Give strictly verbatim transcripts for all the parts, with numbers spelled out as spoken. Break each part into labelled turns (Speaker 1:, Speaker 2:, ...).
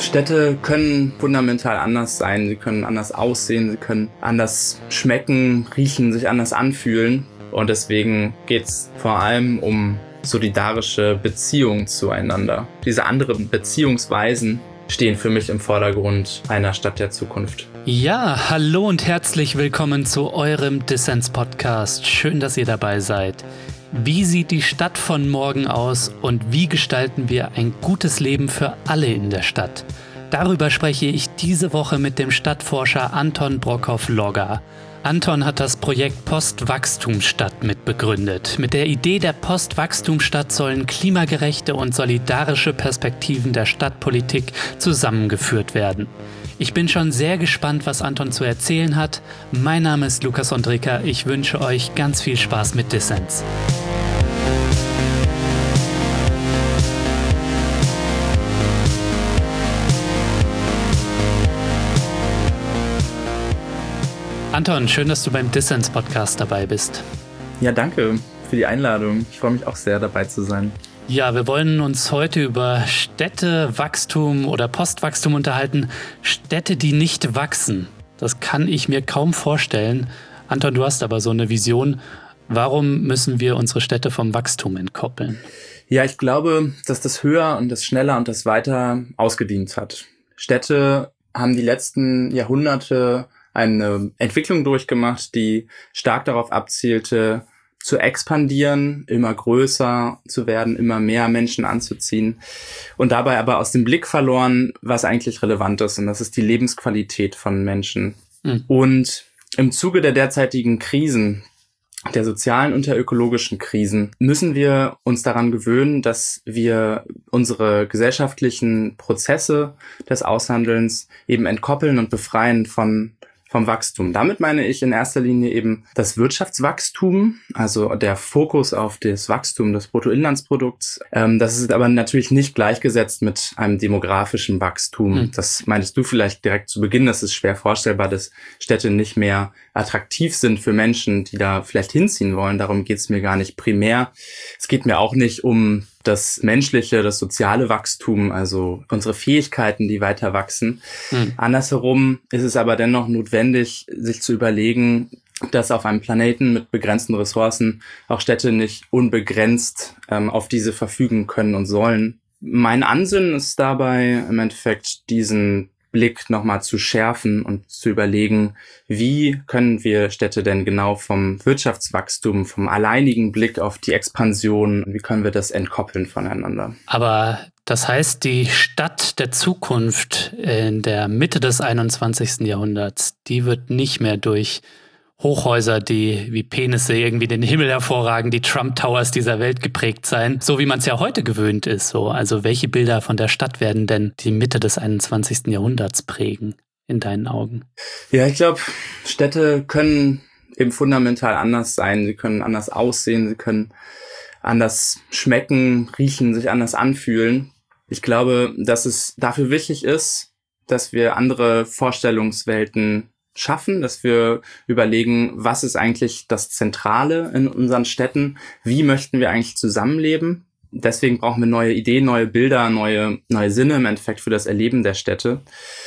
Speaker 1: Städte können fundamental anders sein, sie können anders aussehen, sie können anders schmecken, riechen, sich anders anfühlen. Und deswegen geht es vor allem um solidarische Beziehungen zueinander. Diese anderen Beziehungsweisen stehen für mich im Vordergrund einer Stadt der Zukunft.
Speaker 2: Ja, hallo und herzlich willkommen zu eurem Dissens-Podcast. Schön, dass ihr dabei seid. Wie sieht die Stadt von morgen aus und wie gestalten wir ein gutes Leben für alle in der Stadt? Darüber spreche ich diese Woche mit dem Stadtforscher Anton Brockhoff-Logger. Anton hat das Projekt Postwachstumsstadt mitbegründet. Mit der Idee der Postwachstumsstadt sollen klimagerechte und solidarische Perspektiven der Stadtpolitik zusammengeführt werden. Ich bin schon sehr gespannt, was Anton zu erzählen hat. Mein Name ist Lukas Ondreka. Ich wünsche euch ganz viel Spaß mit Dissens. Anton, schön, dass du beim Dissens-Podcast dabei bist.
Speaker 1: Ja, danke für die Einladung. Ich freue mich auch sehr, dabei zu sein.
Speaker 2: Ja, wir wollen uns heute über Städtewachstum oder Postwachstum unterhalten. Städte, die nicht wachsen. Das kann ich mir kaum vorstellen. Anton, du hast aber so eine Vision. Warum müssen wir unsere Städte vom Wachstum entkoppeln?
Speaker 1: Ja, ich glaube, dass das höher und das schneller und das weiter ausgedient hat. Städte haben die letzten Jahrhunderte eine Entwicklung durchgemacht, die stark darauf abzielte, zu expandieren, immer größer zu werden, immer mehr Menschen anzuziehen und dabei aber aus dem Blick verloren, was eigentlich relevant ist, und das ist die Lebensqualität von Menschen. Mhm. Und im Zuge der derzeitigen Krisen, der sozialen und der ökologischen Krisen, müssen wir uns daran gewöhnen, dass wir unsere gesellschaftlichen Prozesse des Aushandelns eben entkoppeln und befreien von vom Wachstum. Damit meine ich in erster Linie eben das Wirtschaftswachstum, also der Fokus auf das Wachstum des Bruttoinlandsprodukts. Ähm, das ist aber natürlich nicht gleichgesetzt mit einem demografischen Wachstum. Hm. Das meintest du vielleicht direkt zu Beginn. Das ist schwer vorstellbar, dass Städte nicht mehr attraktiv sind für Menschen, die da vielleicht hinziehen wollen. Darum geht es mir gar nicht primär. Es geht mir auch nicht um das menschliche, das soziale Wachstum, also unsere Fähigkeiten, die weiter wachsen. Mhm. Andersherum ist es aber dennoch notwendig, sich zu überlegen, dass auf einem Planeten mit begrenzten Ressourcen auch Städte nicht unbegrenzt ähm, auf diese verfügen können und sollen. Mein Ansinnen ist dabei im Endeffekt, diesen Blick nochmal zu schärfen und zu überlegen, wie können wir Städte denn genau vom Wirtschaftswachstum, vom alleinigen Blick auf die Expansion, wie können wir das entkoppeln voneinander?
Speaker 2: Aber das heißt, die Stadt der Zukunft in der Mitte des einundzwanzigsten Jahrhunderts, die wird nicht mehr durch Hochhäuser, die wie Penisse irgendwie den Himmel hervorragen, die Trump Towers dieser Welt geprägt sein, so wie man es ja heute gewöhnt ist. So. Also welche Bilder von der Stadt werden denn die Mitte des einundzwanzigsten Jahrhunderts prägen, in deinen Augen?
Speaker 1: Ja, ich glaube, Städte können eben fundamental anders sein. Sie können anders aussehen, sie können anders schmecken, riechen, sich anders anfühlen. Ich glaube, dass es dafür wichtig ist, dass wir andere Vorstellungswelten schaffen, dass wir überlegen, was ist eigentlich das Zentrale in unseren Städten, wie möchten wir eigentlich zusammenleben. Deswegen brauchen wir neue Ideen, neue Bilder, neue, neue Sinne im Endeffekt für das Erleben der Städte.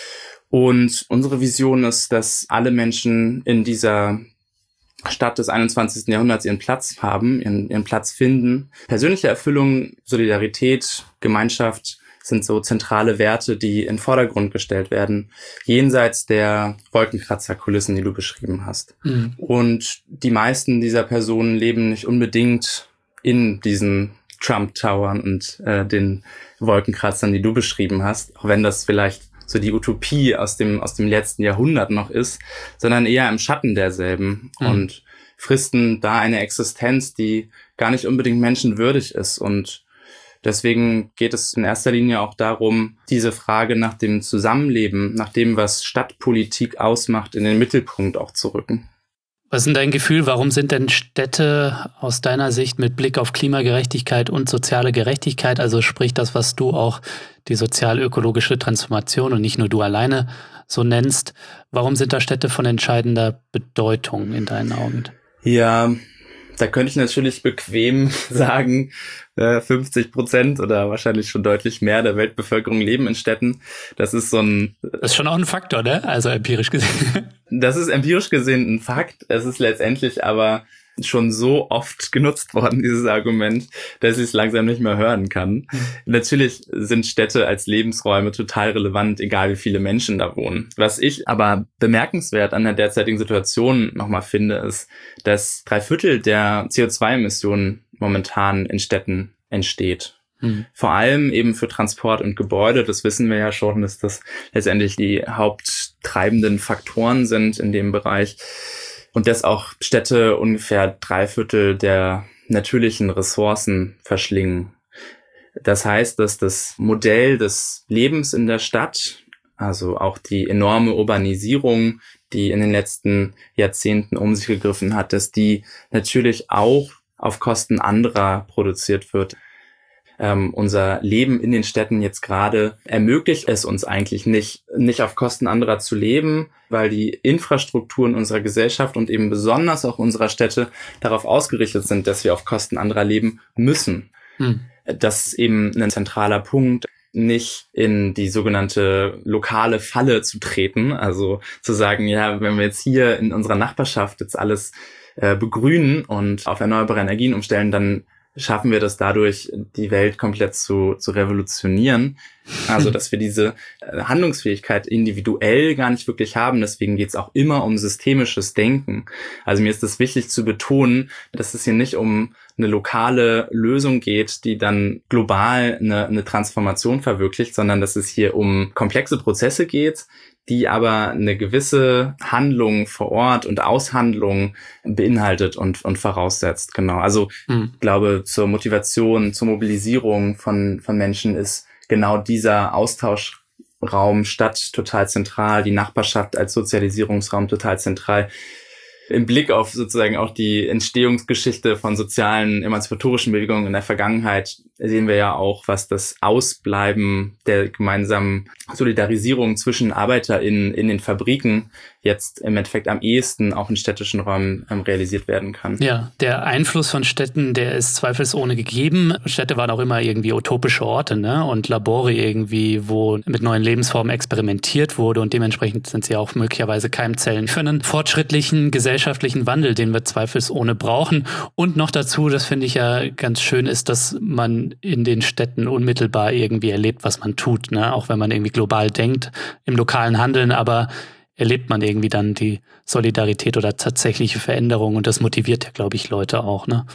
Speaker 1: Und unsere Vision ist, dass alle Menschen in dieser Stadt des einundzwanzigsten Jahrhunderts ihren Platz haben, ihren, ihren Platz finden. Persönliche Erfüllung, Solidarität, Gemeinschaft sind so zentrale Werte, die in den Vordergrund gestellt werden, jenseits der Wolkenkratzerkulissen, die du beschrieben hast. Mhm. Und die meisten dieser Personen leben nicht unbedingt in diesen Trump-Towern und äh, den Wolkenkratzern, die du beschrieben hast, auch wenn das vielleicht so die Utopie aus dem aus dem letzten Jahrhundert noch ist, sondern eher im Schatten derselben mhm. und fristen da eine Existenz, die gar nicht unbedingt menschenwürdig ist. Und deswegen geht es in erster Linie auch darum, diese Frage nach dem Zusammenleben, nach dem, was Stadtpolitik ausmacht, in den Mittelpunkt auch zu rücken.
Speaker 2: Was ist denn dein Gefühl, warum sind denn Städte aus deiner Sicht mit Blick auf Klimagerechtigkeit und soziale Gerechtigkeit, also sprich das, was du auch die sozial-ökologische Transformation und nicht nur du alleine so nennst, warum sind da Städte von entscheidender Bedeutung in deinen Augen?
Speaker 1: Ja, Da könnte ich natürlich bequem sagen, fünfzig Prozent oder wahrscheinlich schon deutlich mehr der Weltbevölkerung leben in Städten. Das ist so ein...
Speaker 2: Das ist schon auch ein Faktor, ne? Also empirisch gesehen.
Speaker 1: Das ist empirisch gesehen ein Fakt. Es ist letztendlich aber schon so oft genutzt worden, dieses Argument, dass ich es langsam nicht mehr hören kann. Mhm. Natürlich sind Städte als Lebensräume total relevant, egal wie viele Menschen da wohnen. Was ich aber bemerkenswert an der derzeitigen Situation nochmal finde, ist, dass drei Viertel der C O zwei Emissionen momentan in Städten entsteht. Mhm. Vor allem eben für Transport und Gebäude, das wissen wir ja schon, dass das letztendlich die haupttreibenden Faktoren sind in dem Bereich. Und dass auch Städte ungefähr drei Viertel der natürlichen Ressourcen verschlingen. Das heißt, dass das Modell des Lebens in der Stadt, also auch die enorme Urbanisierung, die in den letzten Jahrzehnten um sich gegriffen hat, dass die natürlich auch auf Kosten anderer produziert wird. Ähm, unser Leben in den Städten jetzt gerade ermöglicht es uns eigentlich nicht, nicht auf Kosten anderer zu leben, weil die Infrastrukturen unserer Gesellschaft und eben besonders auch unserer Städte darauf ausgerichtet sind, dass wir auf Kosten anderer leben müssen. Hm. Das ist eben ein zentraler Punkt, nicht in die sogenannte lokale Falle zu treten, also zu sagen, ja, wenn wir jetzt hier in unserer Nachbarschaft jetzt alles äh, begrünen und auf erneuerbare Energien umstellen, dann schaffen wir das dadurch, die Welt komplett zu, zu revolutionieren. Also, dass wir diese Handlungsfähigkeit individuell gar nicht wirklich haben. Deswegen geht es auch immer um systemisches Denken. Also mir ist es wichtig zu betonen, dass es hier nicht um eine lokale Lösung geht, die dann global eine, eine Transformation verwirklicht, sondern dass es hier um komplexe Prozesse geht, die aber eine gewisse Handlung vor Ort und Aushandlung beinhaltet und, und voraussetzt. Genau. Also mhm. ich glaube, zur Motivation, zur Mobilisierung von, von Menschen ist genau dieser Austauschraum Stadt total zentral, die Nachbarschaft als Sozialisierungsraum total zentral. Im Blick auf sozusagen auch die Entstehungsgeschichte von sozialen, emanzipatorischen Bewegungen in der Vergangenheit sehen wir ja auch, was das Ausbleiben der gemeinsamen Solidarisierung zwischen ArbeiterInnen in den Fabriken jetzt im Endeffekt am ehesten auch in städtischen Räumen ähm, realisiert werden kann.
Speaker 2: Ja, der Einfluss von Städten, der ist zweifelsohne gegeben. Städte waren auch immer irgendwie utopische Orte, ne? Und Labore irgendwie, wo mit neuen Lebensformen experimentiert wurde und dementsprechend sind sie auch möglicherweise Keimzellen für einen fortschrittlichen gesellschaftlichen Wandel, den wir zweifelsohne brauchen. Und noch dazu, das finde ich ja ganz schön, ist, dass man in den Städten unmittelbar irgendwie erlebt, was man tut, ne? Auch wenn man irgendwie global denkt, im lokalen Handeln, aber erlebt man irgendwie dann die Solidarität oder tatsächliche Veränderung und das motiviert ja, glaube ich, Leute auch, ne?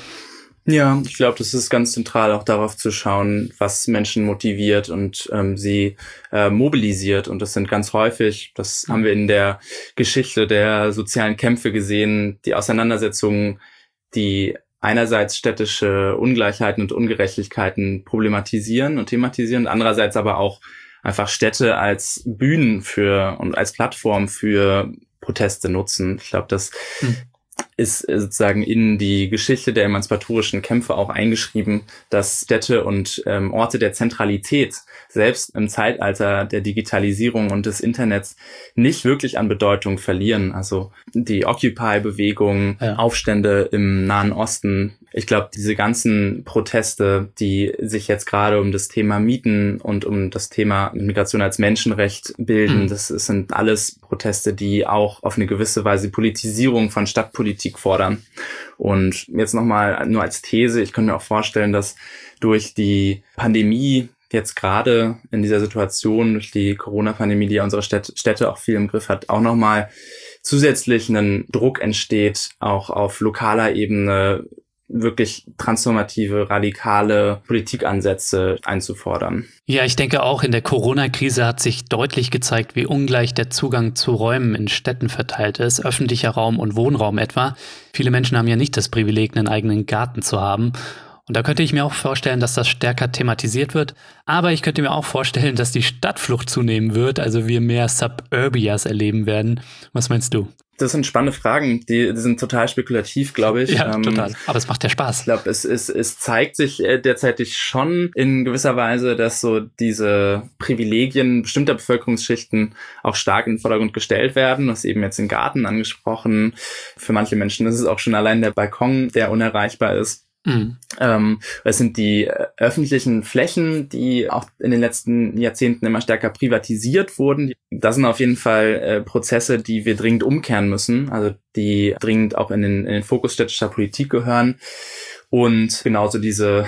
Speaker 1: Ja, ich glaube, das ist ganz zentral, auch darauf zu schauen, was Menschen motiviert und ähm, sie äh, mobilisiert. Und das sind ganz häufig, das haben wir in der Geschichte der sozialen Kämpfe gesehen, die Auseinandersetzungen, die einerseits städtische Ungleichheiten und Ungerechtigkeiten problematisieren und thematisieren, andererseits aber auch einfach Städte als Bühnen für und als Plattform für Proteste nutzen. Ich glaube, das hm. ist sozusagen in die Geschichte der emanzipatorischen Kämpfe auch eingeschrieben, dass Städte und ähm, Orte der Zentralität selbst im Zeitalter der Digitalisierung und des Internets nicht wirklich an Bedeutung verlieren. Also die Occupy-Bewegung, ja. Aufstände im Nahen Osten. Ich glaube, diese ganzen Proteste, die sich jetzt gerade um das Thema Mieten und um das Thema Migration als Menschenrecht bilden, mhm. das sind alles Proteste, die auch auf eine gewisse Weise Politisierung von Stadtpolitik fordern. Und jetzt nochmal nur als These, ich könnte mir auch vorstellen, dass durch die Pandemie jetzt gerade in dieser Situation, durch die Corona-Pandemie, die ja unsere Städte, Städte auch viel im Griff hat, auch nochmal zusätzlich ein Druck entsteht, auch auf lokaler Ebene wirklich transformative, radikale Politikansätze einzufordern.
Speaker 2: Ja, ich denke auch, in der Corona-Krise hat sich deutlich gezeigt, wie ungleich der Zugang zu Räumen in Städten verteilt ist, öffentlicher Raum und Wohnraum etwa. Viele Menschen haben ja nicht das Privileg, einen eigenen Garten zu haben. Und da könnte ich mir auch vorstellen, dass das stärker thematisiert wird. Aber ich könnte mir auch vorstellen, dass die Stadtflucht zunehmen wird, also wir mehr Suburbias erleben werden. Was meinst du?
Speaker 1: Das sind spannende Fragen, die, die sind total spekulativ, glaube ich.
Speaker 2: Ja,
Speaker 1: ähm,
Speaker 2: total. Aber es macht ja Spaß.
Speaker 1: Ich glaube, es, es, es zeigt sich äh, derzeitig schon in gewisser Weise, dass so diese Privilegien bestimmter Bevölkerungsschichten auch stark in den Vordergrund gestellt werden. Du hast eben jetzt den Garten angesprochen. Für manche Menschen ist es auch schon allein der Balkon, der unerreichbar ist. Mhm. Ähm, es sind die äh, öffentlichen Flächen, die auch in den letzten Jahrzehnten immer stärker privatisiert wurden. Das sind auf jeden Fall äh, Prozesse, die wir dringend umkehren müssen, also die dringend auch in den, in den Fokus städtischer Politik gehören. Und genauso diese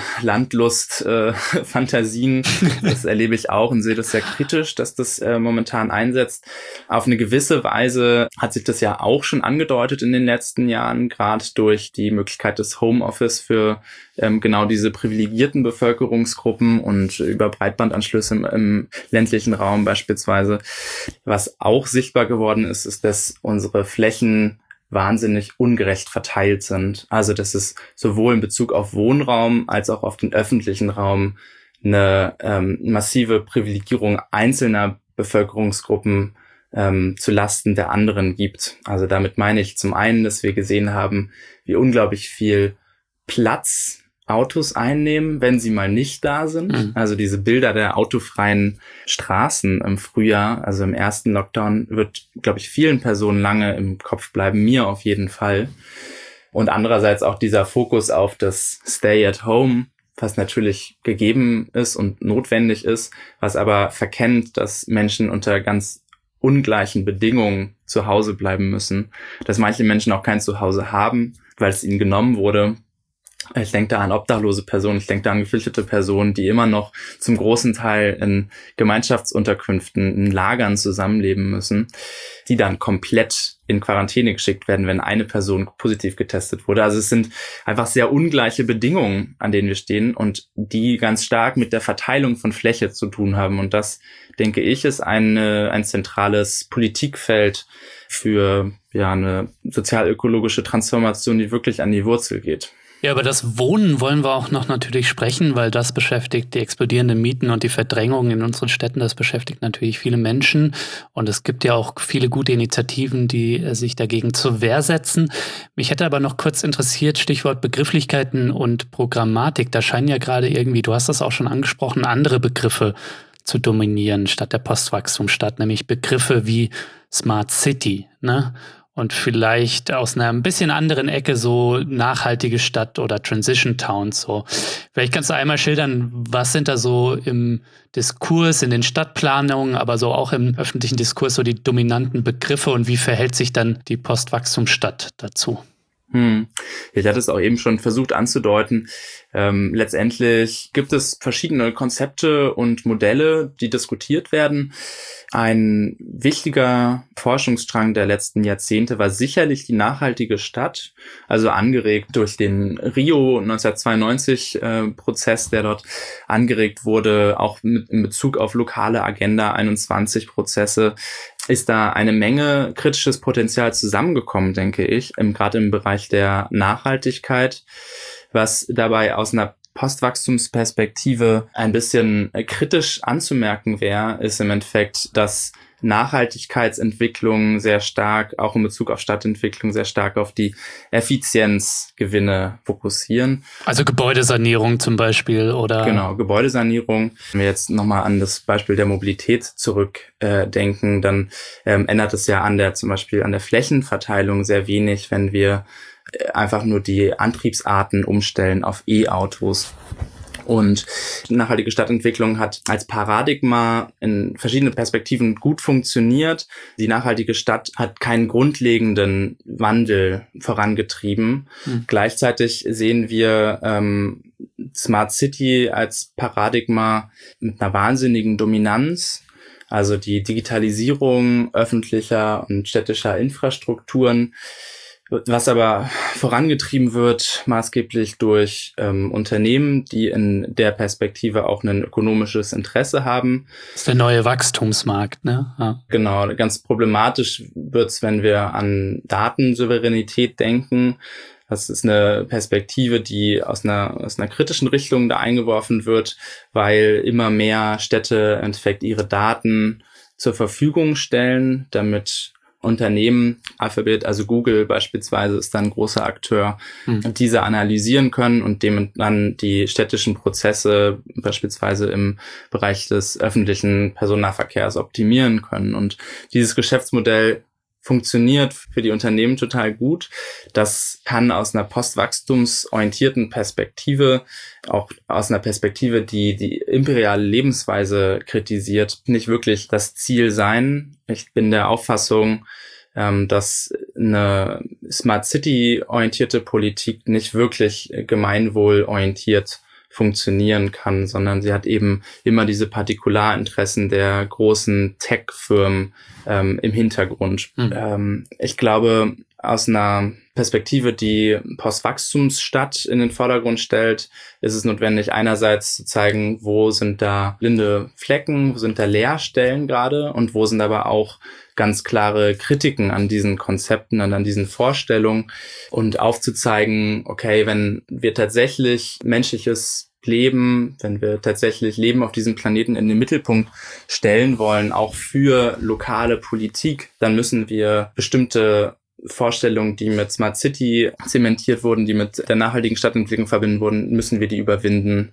Speaker 1: Landlust-Fantasien, äh, das erlebe ich auch und sehe das sehr kritisch, dass das äh, momentan einsetzt. Auf eine gewisse Weise hat sich das ja auch schon angedeutet in den letzten Jahren, gerade durch die Möglichkeit des Homeoffice für ähm, genau diese privilegierten Bevölkerungsgruppen und über Breitbandanschlüsse im, im ländlichen Raum beispielsweise. Was auch sichtbar geworden ist, ist, dass unsere Flächen wahnsinnig ungerecht verteilt sind. Also dass es sowohl in Bezug auf Wohnraum als auch auf den öffentlichen Raum eine ähm, massive Privilegierung einzelner Bevölkerungsgruppen ähm, zu Lasten der anderen gibt. Also damit meine ich zum einen, dass wir gesehen haben, wie unglaublich viel Platz Autos einnehmen, wenn sie mal nicht da sind. Mhm. Also diese Bilder der autofreien Straßen im Frühjahr, also im ersten Lockdown, wird, glaube ich, vielen Personen lange im Kopf bleiben, mir auf jeden Fall. Und andererseits auch dieser Fokus auf das Stay at Home, was natürlich gegeben ist und notwendig ist, was aber verkennt, dass Menschen unter ganz ungleichen Bedingungen zu Hause bleiben müssen, dass manche Menschen auch kein Zuhause haben, weil es ihnen genommen wurde. Ich denke da an obdachlose Personen, ich denke da an geflüchtete Personen, die immer noch zum großen Teil in Gemeinschaftsunterkünften, in Lagern zusammenleben müssen, die dann komplett in Quarantäne geschickt werden, wenn eine Person positiv getestet wurde. Also es sind einfach sehr ungleiche Bedingungen, an denen wir stehen und die ganz stark mit der Verteilung von Fläche zu tun haben. Und das, denke ich, ist eine, ein zentrales Politikfeld für ja eine sozialökologische Transformation, die wirklich an die Wurzel geht.
Speaker 2: Ja, über das Wohnen wollen wir auch noch natürlich sprechen, weil das beschäftigt die explodierenden Mieten und die Verdrängung in unseren Städten. Das beschäftigt natürlich viele Menschen. Und es gibt ja auch viele gute Initiativen, die sich dagegen zur Wehr setzen. Mich hätte aber noch kurz interessiert, Stichwort Begrifflichkeiten und Programmatik. Da scheinen ja gerade irgendwie, du hast das auch schon angesprochen, andere Begriffe zu dominieren statt der Postwachstumsstadt, nämlich Begriffe wie Smart City, ne? Und vielleicht aus einer ein bisschen anderen Ecke so nachhaltige Stadt oder Transition Towns. So. Vielleicht kannst du einmal schildern, was sind da so im Diskurs, in den Stadtplanungen, aber so auch im öffentlichen Diskurs so die dominanten Begriffe und wie verhält sich dann die Postwachstumsstadt dazu?
Speaker 1: Hm. Ich hatte es auch eben schon versucht anzudeuten. Ähm, letztendlich gibt es verschiedene Konzepte und Modelle, die diskutiert werden. Ein wichtiger Forschungsstrang der letzten Jahrzehnte war sicherlich die nachhaltige Stadt, also angeregt durch den Rio neunzehnhundertzweiundneunzig äh, Prozess, der dort angeregt wurde, auch mit, in Bezug auf lokale Agenda einundzwanzig Prozesse, ist da eine Menge kritisches Potenzial zusammengekommen, denke ich, im, gerade im Bereich der Nachhaltigkeit, was dabei aus einer Postwachstumsperspektive ein bisschen kritisch anzumerken wäre, ist im Endeffekt, dass Nachhaltigkeitsentwicklung sehr stark, auch in Bezug auf Stadtentwicklung, sehr stark auf die Effizienzgewinne fokussieren.
Speaker 2: Also Gebäudesanierung zum Beispiel, oder?
Speaker 1: Genau, Gebäudesanierung. Wenn wir jetzt nochmal an das Beispiel der Mobilität zurückdenken, äh, dann ähm, ändert es ja an der, zum Beispiel an der Flächenverteilung sehr wenig, wenn wir einfach nur die Antriebsarten umstellen auf E-Autos. Und nachhaltige Stadtentwicklung hat als Paradigma in verschiedenen Perspektiven gut funktioniert. Die nachhaltige Stadt hat keinen grundlegenden Wandel vorangetrieben. Mhm. Gleichzeitig sehen wir ähm, Smart City als Paradigma mit einer wahnsinnigen Dominanz. Also die Digitalisierung öffentlicher und städtischer Infrastrukturen, was aber vorangetrieben wird, maßgeblich durch ähm, Unternehmen, die in der Perspektive auch ein ökonomisches Interesse haben.
Speaker 2: Das ist der neue Wachstumsmarkt, ne? Ja.
Speaker 1: Genau, ganz problematisch wird's, wenn wir an Datensouveränität denken. Das ist eine Perspektive, die aus einer, aus einer kritischen Richtung da eingeworfen wird, weil immer mehr Städte im Endeffekt ihre Daten zur Verfügung stellen, damit Unternehmen, Alphabet, also Google beispielsweise, ist dann ein großer Akteur, mhm. diese analysieren können und dem dann die städtischen Prozesse beispielsweise im Bereich des öffentlichen Personennahverkehrs optimieren können. Und dieses Geschäftsmodell funktioniert für die Unternehmen total gut. Das kann aus einer postwachstumsorientierten Perspektive, auch aus einer Perspektive, die die imperiale Lebensweise kritisiert, nicht wirklich das Ziel sein. Ich bin der Auffassung, dass eine Smart City-orientierte Politik nicht wirklich gemeinwohlorientiert funktionieren kann, sondern sie hat eben immer diese Partikularinteressen der großen Tech-Firmen ähm, im Hintergrund. Mhm. Ähm, ich glaube, aus einer Perspektive, die Postwachstumsstadt in den Vordergrund stellt, ist es notwendig, einerseits zu zeigen, wo sind da blinde Flecken, wo sind da Leerstellen gerade und wo sind aber auch ganz klare Kritiken an diesen Konzepten und an diesen Vorstellungen und aufzuzeigen, okay, wenn wir tatsächlich menschliches Leben, wenn wir tatsächlich Leben auf diesem Planeten in den Mittelpunkt stellen wollen, auch für lokale Politik, dann müssen wir bestimmte Vorstellungen, die mit Smart City zementiert wurden, die mit der nachhaltigen Stadtentwicklung verbunden wurden, müssen wir die überwinden.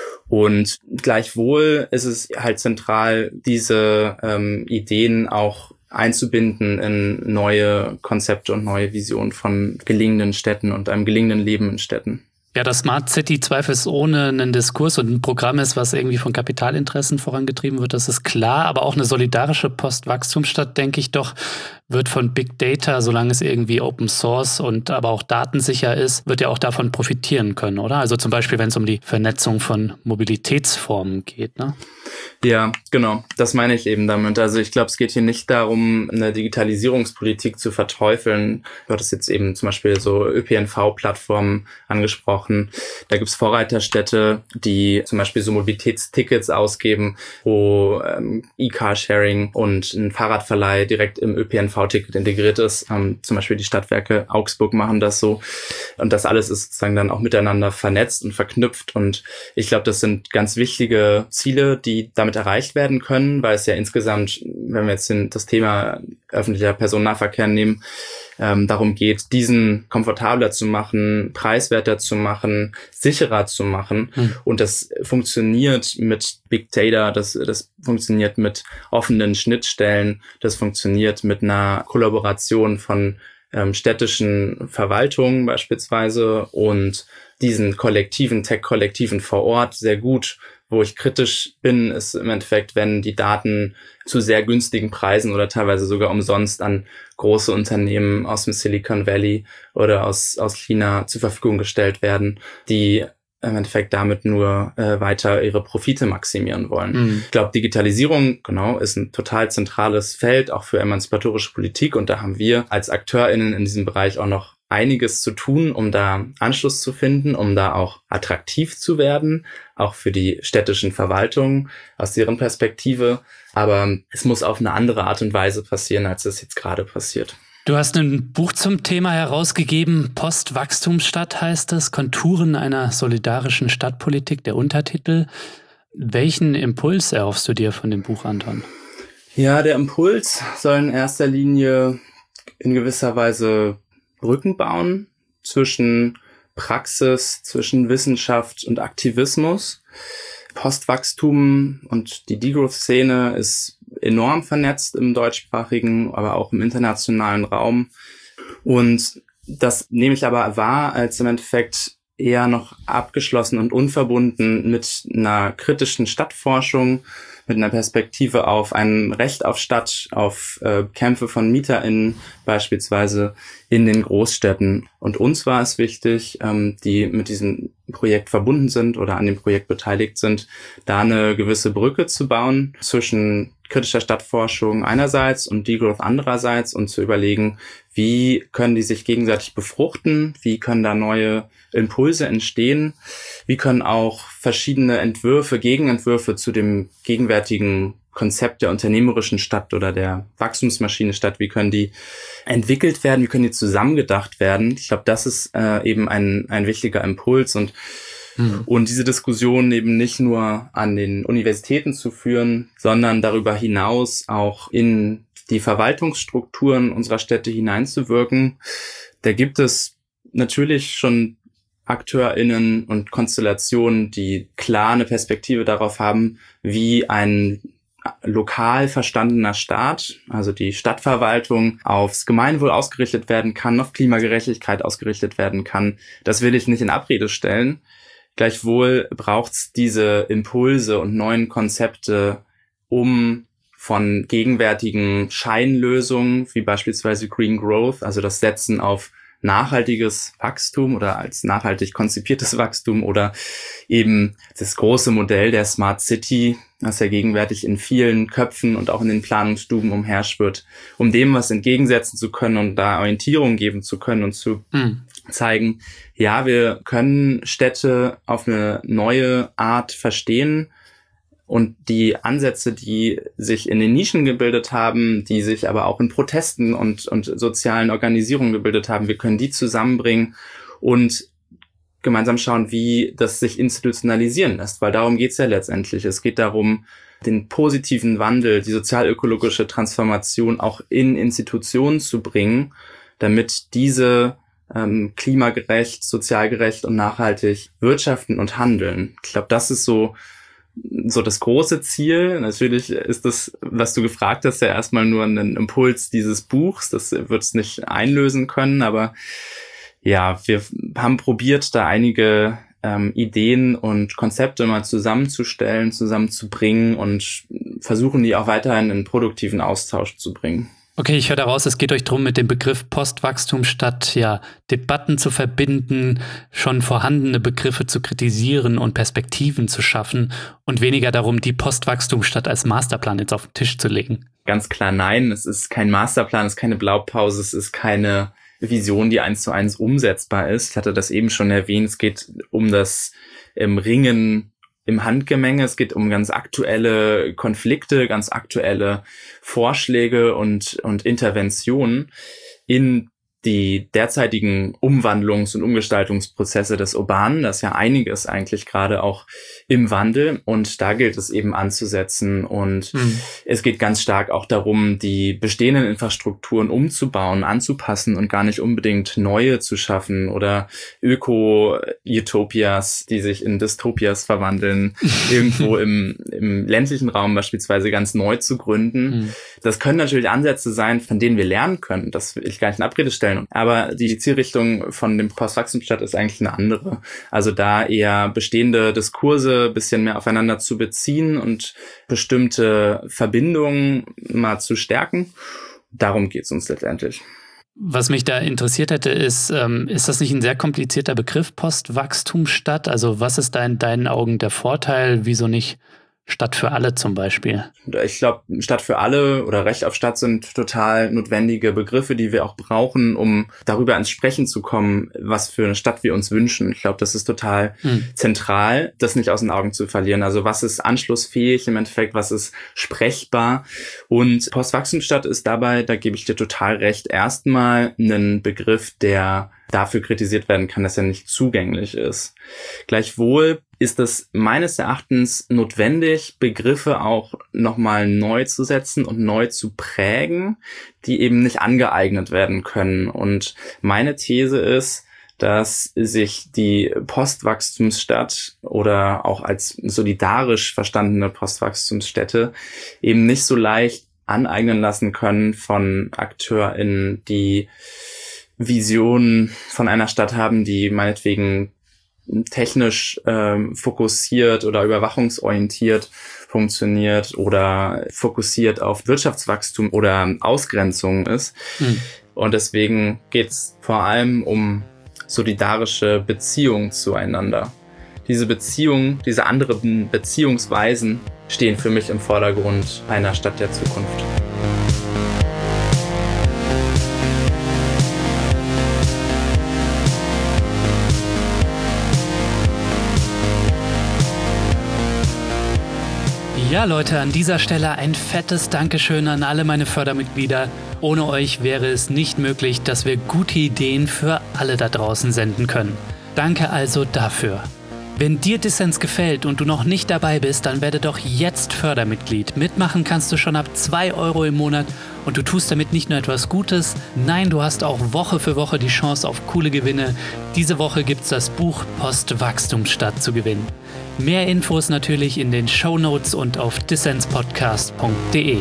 Speaker 1: Und gleichwohl ist es halt zentral, diese ähm, Ideen auch einzubinden in neue Konzepte und neue Visionen von gelingenden Städten und einem gelingenden Leben in Städten.
Speaker 2: Ja, dass Smart City zweifelsohne ein Diskurs und ein Programm ist, was irgendwie von Kapitalinteressen vorangetrieben wird, das ist klar. Aber auch eine solidarische Postwachstumsstadt, denke ich doch, wird von Big Data, solange es irgendwie Open Source und aber auch datensicher ist, wird ja auch davon profitieren können, oder? Also zum Beispiel, wenn es um die Vernetzung von Mobilitätsformen geht, ne?
Speaker 1: Ja, genau. Das meine ich eben damit. Also ich glaube, es geht hier nicht darum, eine Digitalisierungspolitik zu verteufeln. Du hattest jetzt eben zum Beispiel so Ö P N V-Plattformen angesprochen. Da gibt's Vorreiterstädte, die zum Beispiel so Mobilitätstickets ausgeben, wo ähm, E-Car-Sharing und ein Fahrradverleih direkt im Ö P N V-Ticket integriert ist. Ähm, zum Beispiel die Stadtwerke Augsburg machen das so. Und das alles ist sozusagen dann auch miteinander vernetzt und verknüpft. Und ich glaube, das sind ganz wichtige Ziele, die damit erreicht werden können, weil es ja insgesamt, wenn wir jetzt das Thema öffentlicher Personennahverkehr nehmen, ähm, darum geht, diesen komfortabler zu machen, preiswerter zu machen, sicherer zu machen. Mhm. Und das funktioniert mit Big Data, das, das funktioniert mit offenen Schnittstellen, das funktioniert mit einer Kollaboration von ähm, städtischen Verwaltungen beispielsweise und diesen kollektiven, Tech-Kollektiven vor Ort sehr gut. Wo ich kritisch bin, ist im Endeffekt, wenn die Daten zu sehr günstigen Preisen oder teilweise sogar umsonst an große Unternehmen aus dem Silicon Valley oder aus, aus China zur Verfügung gestellt werden, die im Endeffekt damit nur äh, weiter ihre Profite maximieren wollen. Mhm. Ich glaube, Digitalisierung, genau, ist ein total zentrales Feld, auch für emanzipatorische Politik. Und da haben wir als AkteurInnen in diesem Bereich auch noch einiges zu tun, um da Anschluss zu finden, um da auch attraktiv zu werden, auch für die städtischen Verwaltungen aus deren Perspektive. Aber es muss auf eine andere Art und Weise passieren, als es jetzt gerade passiert.
Speaker 2: Du hast ein Buch zum Thema herausgegeben, Postwachstumsstadt heißt es, Konturen einer solidarischen Stadtpolitik, der Untertitel. Welchen Impuls erhoffst du dir von dem Buch, Anton?
Speaker 1: Ja, der Impuls soll in erster Linie in gewisser Weise Brücken bauen zwischen Praxis, zwischen Wissenschaft und Aktivismus. Postwachstum und die Degrowth-Szene ist enorm vernetzt im deutschsprachigen, aber auch im internationalen Raum. Und das nehme ich aber wahr als im Endeffekt eher noch abgeschlossen und unverbunden mit einer kritischen Stadtforschung, mit einer Perspektive auf ein Recht auf Stadt, auf äh, Kämpfe von MieterInnen beispielsweise in den Großstädten. Und uns war es wichtig, ähm, die mit diesem Projekt verbunden sind oder an dem Projekt beteiligt sind, da eine gewisse Brücke zu bauen zwischen kritischer Stadtforschung einerseits und Degrowth andererseits und zu überlegen, wie können die sich gegenseitig befruchten, wie können da neue Impulse entstehen, wie können auch verschiedene Entwürfe, Gegenentwürfe zu dem gegenwärtigen Konzept der unternehmerischen Stadt oder der Wachstumsmaschine Stadt, wie können die entwickelt werden, wie können die zusammengedacht werden. Ich glaube, das ist äh, eben ein, ein wichtiger Impuls und mhm. und diese Diskussion eben nicht nur an den Universitäten zu führen, sondern darüber hinaus auch in die Verwaltungsstrukturen unserer Städte hineinzuwirken. Da gibt es natürlich schon AkteurInnen und Konstellationen, die klar eine Perspektive darauf haben, wie ein lokal verstandener Staat, also die Stadtverwaltung, aufs Gemeinwohl ausgerichtet werden kann, auf Klimagerechtigkeit ausgerichtet werden kann. Das will ich nicht in Abrede stellen. Gleichwohl braucht es diese Impulse und neuen Konzepte, um von gegenwärtigen Scheinlösungen, wie beispielsweise Green Growth, also das Setzen auf nachhaltiges Wachstum oder als nachhaltig konzipiertes Wachstum oder eben das große Modell der Smart City, das ja gegenwärtig in vielen Köpfen und auch in den Planungsstuben umherschwirrt, um dem was entgegensetzen zu können und da Orientierung geben zu können und zu mhm. zeigen, ja, wir können Städte auf eine neue Art verstehen. Und die Ansätze, die sich in den Nischen gebildet haben, die sich aber auch in Protesten und, und sozialen Organisierungen gebildet haben, wir können die zusammenbringen und gemeinsam schauen, wie das sich institutionalisieren lässt. Weil darum geht's ja letztendlich. Es geht darum, den positiven Wandel, die sozialökologische Transformation auch in Institutionen zu bringen, damit diese ähm, klimagerecht, sozialgerecht und nachhaltig wirtschaften und handeln. Ich glaube, das ist so so das große Ziel. Natürlich ist das, was du gefragt hast, ja erstmal nur ein Impuls dieses Buchs. Das wird es nicht einlösen können, aber ja, wir haben probiert, da einige ähm, Ideen und Konzepte mal zusammenzustellen, zusammenzubringen und versuchen, die auch weiterhin in produktiven Austausch zu bringen.
Speaker 2: Okay, ich höre daraus, es geht euch darum, mit dem Begriff Postwachstum statt ja Debatten zu verbinden, schon vorhandene Begriffe zu kritisieren und Perspektiven zu schaffen und weniger darum, die Postwachstumsstadt als Masterplan jetzt auf den Tisch zu legen.
Speaker 1: Ganz klar nein, es ist kein Masterplan, es ist keine Blaupause, es ist keine Vision, die eins zu eins umsetzbar ist. Ich hatte das eben schon erwähnt, es geht um das ähm, Ringen im Handgemenge. Es geht um ganz aktuelle Konflikte, ganz aktuelle Vorschläge und, und Interventionen in die derzeitigen Umwandlungs- und Umgestaltungsprozesse des Urbanen. Das ist ja einiges eigentlich gerade auch im Wandel und da gilt es eben anzusetzen und mhm. es geht ganz stark auch darum, die bestehenden Infrastrukturen umzubauen, anzupassen und gar nicht unbedingt neue zu schaffen oder Öko-Utopias, die sich in Dystopias verwandeln, irgendwo im, im ländlichen Raum beispielsweise ganz neu zu gründen. Mhm. Das können natürlich Ansätze sein, von denen wir lernen können. Das will ich gar nicht in Abrede stellen. Aber die Zielrichtung von dem Postwachstumsstadt ist eigentlich eine andere. Also da eher bestehende Diskurse ein bisschen mehr aufeinander zu beziehen und bestimmte Verbindungen mal zu stärken. Darum geht es uns letztendlich.
Speaker 2: Was mich da interessiert hätte, ist, ähm, ist das nicht ein sehr komplizierter Begriff, Postwachstumsstadt? Also was ist da in deinen Augen der Vorteil? Wieso nicht Stadt für alle zum Beispiel?
Speaker 1: Ich glaube, Stadt für alle oder Recht auf Stadt sind total notwendige Begriffe, die wir auch brauchen, um darüber ins Sprechen zu kommen, was für eine Stadt wir uns wünschen. Ich glaube, das ist total hm. zentral, das nicht aus den Augen zu verlieren. Also was ist anschlussfähig im Endeffekt, was ist sprechbar? Und Postwachstumsstadt ist dabei, da gebe ich dir total recht, erstmal ein Begriff, der dafür kritisiert werden kann, dass er nicht zugänglich ist. Gleichwohl ist es meines Erachtens notwendig, Begriffe auch nochmal neu zu setzen und neu zu prägen, die eben nicht angeeignet werden können. Und meine These ist, dass sich die Postwachstumsstadt oder auch als solidarisch verstandene Postwachstumsstädte eben nicht so leicht aneignen lassen können von AkteurInnen, die Visionen von einer Stadt haben, die meinetwegen technisch ähm, fokussiert oder überwachungsorientiert funktioniert oder fokussiert auf Wirtschaftswachstum oder Ausgrenzung ist. Hm. Und deswegen geht es vor allem um solidarische Beziehungen zueinander. Diese Beziehungen, diese anderen Beziehungsweisen stehen für mich im Vordergrund einer Stadt der Zukunft.
Speaker 2: Ja, Leute, an dieser Stelle ein fettes Dankeschön an alle meine Fördermitglieder. Ohne euch wäre es nicht möglich, dass wir gute Ideen für alle da draußen senden können. Danke also dafür. Wenn dir Dissens gefällt und du noch nicht dabei bist, dann werde doch jetzt Fördermitglied. Mitmachen kannst du schon ab zwei Euro im Monat und du tust damit nicht nur etwas Gutes, nein, du hast auch Woche für Woche die Chance auf coole Gewinne. Diese Woche gibt's das Buch Postwachstumsstadt zu gewinnen. Mehr Infos natürlich in den Shownotes und auf dissenspodcast punkt de.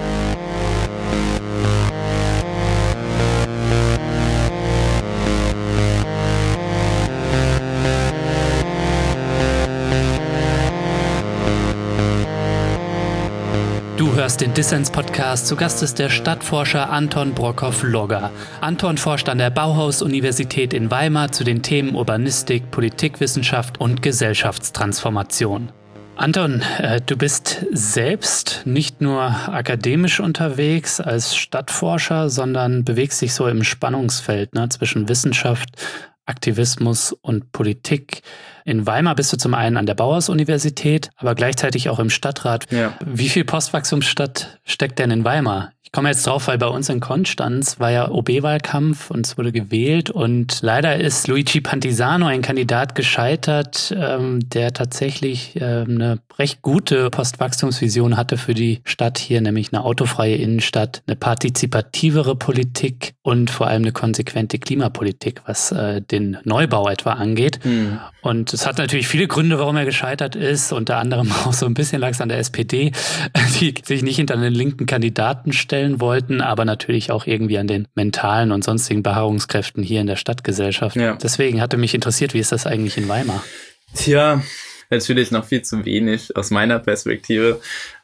Speaker 2: Du hörst den Dissens-Podcast. Zu Gast ist der Stadtforscher Anton Brockhoff-Logger. Anton forscht an der Bauhaus-Universität in Weimar zu den Themen Urbanistik, Politikwissenschaft und Gesellschaftstransformation. Anton, äh, du bist selbst nicht nur akademisch unterwegs als Stadtforscher, sondern bewegst dich so im Spannungsfeld, ne, zwischen Wissenschaft, Aktivismus und Politik. In Weimar bist du zum einen an der Bauhaus-Universität, aber gleichzeitig auch im Stadtrat. Ja. Wie viel Postwachstumsstadt steckt denn in Weimar? Ich komme jetzt drauf, weil bei uns in Konstanz war ja O B-Wahlkampf und es wurde gewählt und leider ist Luigi Pantisano, ein Kandidat, gescheitert, ähm, der tatsächlich ähm, eine recht gute Postwachstumsvision hatte für die Stadt hier, nämlich eine autofreie Innenstadt, eine partizipativere Politik und vor allem eine konsequente Klimapolitik, was äh, den Neubau etwa angeht. Mhm. Und es hat natürlich viele Gründe, warum er gescheitert ist. Unter anderem auch so ein bisschen lag es an der S P D, die sich nicht hinter einen linken Kandidaten stellen wollten, aber natürlich auch irgendwie an den mentalen und sonstigen Beharrungskräften hier in der Stadtgesellschaft. Ja. Deswegen hatte mich interessiert, wie ist das eigentlich in Weimar?
Speaker 1: Tja, natürlich noch viel zu wenig aus meiner Perspektive.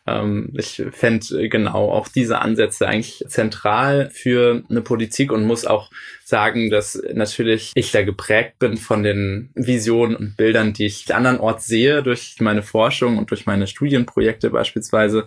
Speaker 1: Ich fände genau auch diese Ansätze eigentlich zentral für eine Politik und muss auch sagen, dass natürlich ich da geprägt bin von den Visionen und Bildern, die ich andernorts sehe durch meine Forschung und durch meine Studienprojekte beispielsweise,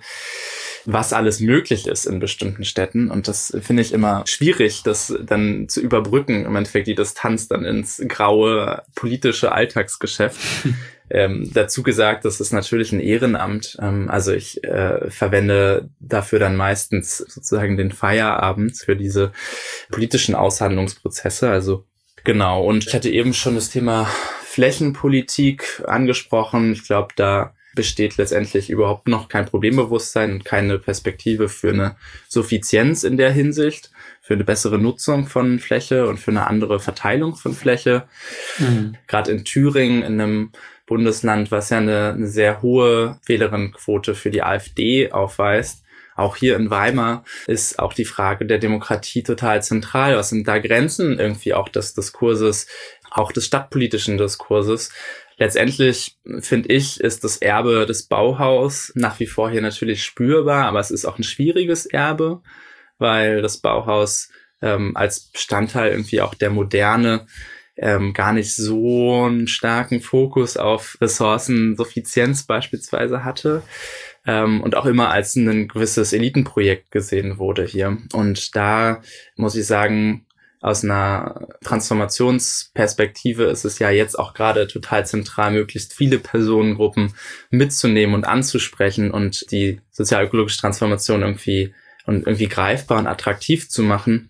Speaker 1: was alles möglich ist in bestimmten Städten. Und das finde ich immer schwierig, das dann zu überbrücken, im Endeffekt die Distanz dann ins graue politische Alltagsgeschäft. Ähm, dazu gesagt, das ist natürlich ein Ehrenamt. Ähm, also ich äh, verwende dafür dann meistens sozusagen den Feierabend für diese politischen Aushandlungsprozesse. Also genau. Und ich hatte eben schon das Thema Flächenpolitik angesprochen. Ich glaube, da besteht letztendlich überhaupt noch kein Problembewusstsein und keine Perspektive für eine Suffizienz in der Hinsicht, für eine bessere Nutzung von Fläche und für eine andere Verteilung von Fläche. Mhm. Gerade in Thüringen, in einem Bundesland, was ja eine, eine sehr hohe Wählerinnenquote für die AfD aufweist. Auch hier in Weimar ist auch die Frage der Demokratie total zentral. Was sind da Grenzen irgendwie auch des Diskurses, auch des stadtpolitischen Diskurses? Letztendlich, finde ich, ist das Erbe des Bauhaus nach wie vor hier natürlich spürbar, aber es ist auch ein schwieriges Erbe, weil das Bauhaus ähm, als Bestandteil irgendwie auch der Moderne ähm, gar nicht so einen starken Fokus auf Ressourcensuffizienz beispielsweise hatte ähm, und auch immer als ein gewisses Elitenprojekt gesehen wurde hier. Und da muss ich sagen, aus einer Transformationsperspektive ist es ja jetzt auch gerade total zentral, möglichst viele Personengruppen mitzunehmen und anzusprechen und die sozialökologische Transformation irgendwie und irgendwie greifbar und attraktiv zu machen.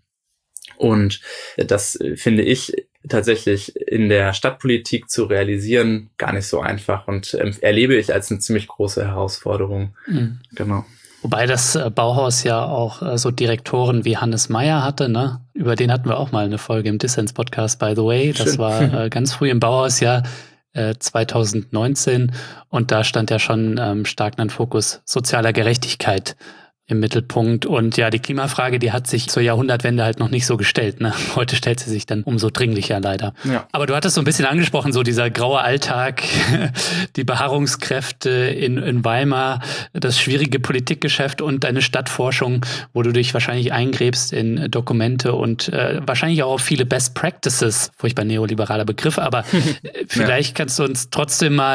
Speaker 1: Und das finde ich tatsächlich in der Stadtpolitik zu realisieren gar nicht so einfach und ähm, erlebe ich als eine ziemlich große Herausforderung. Mhm. Genau.
Speaker 2: Wobei das Bauhaus ja auch so Direktoren wie Hannes Meyer hatte, ne? Über den hatten wir auch mal eine Folge im Dissens-Podcast, by the way. Das Schön. war äh, ganz früh im Bauhausjahr äh, zwanzig neunzehn und da stand ja schon ähm, stark ein Fokus sozialer Gerechtigkeit im Mittelpunkt. Und ja, die Klimafrage, die hat sich zur Jahrhundertwende halt noch nicht so gestellt. Ne? Heute stellt sie sich dann umso dringlicher leider. Ja. Aber du hattest so ein bisschen angesprochen, so dieser graue Alltag, die Beharrungskräfte in, in Weimar, das schwierige Politikgeschäft und deine Stadtforschung, wo du dich wahrscheinlich eingräbst in Dokumente und äh, wahrscheinlich auch auf viele Best Practices, furchtbar neoliberaler Begriff, aber vielleicht ja. kannst du uns trotzdem mal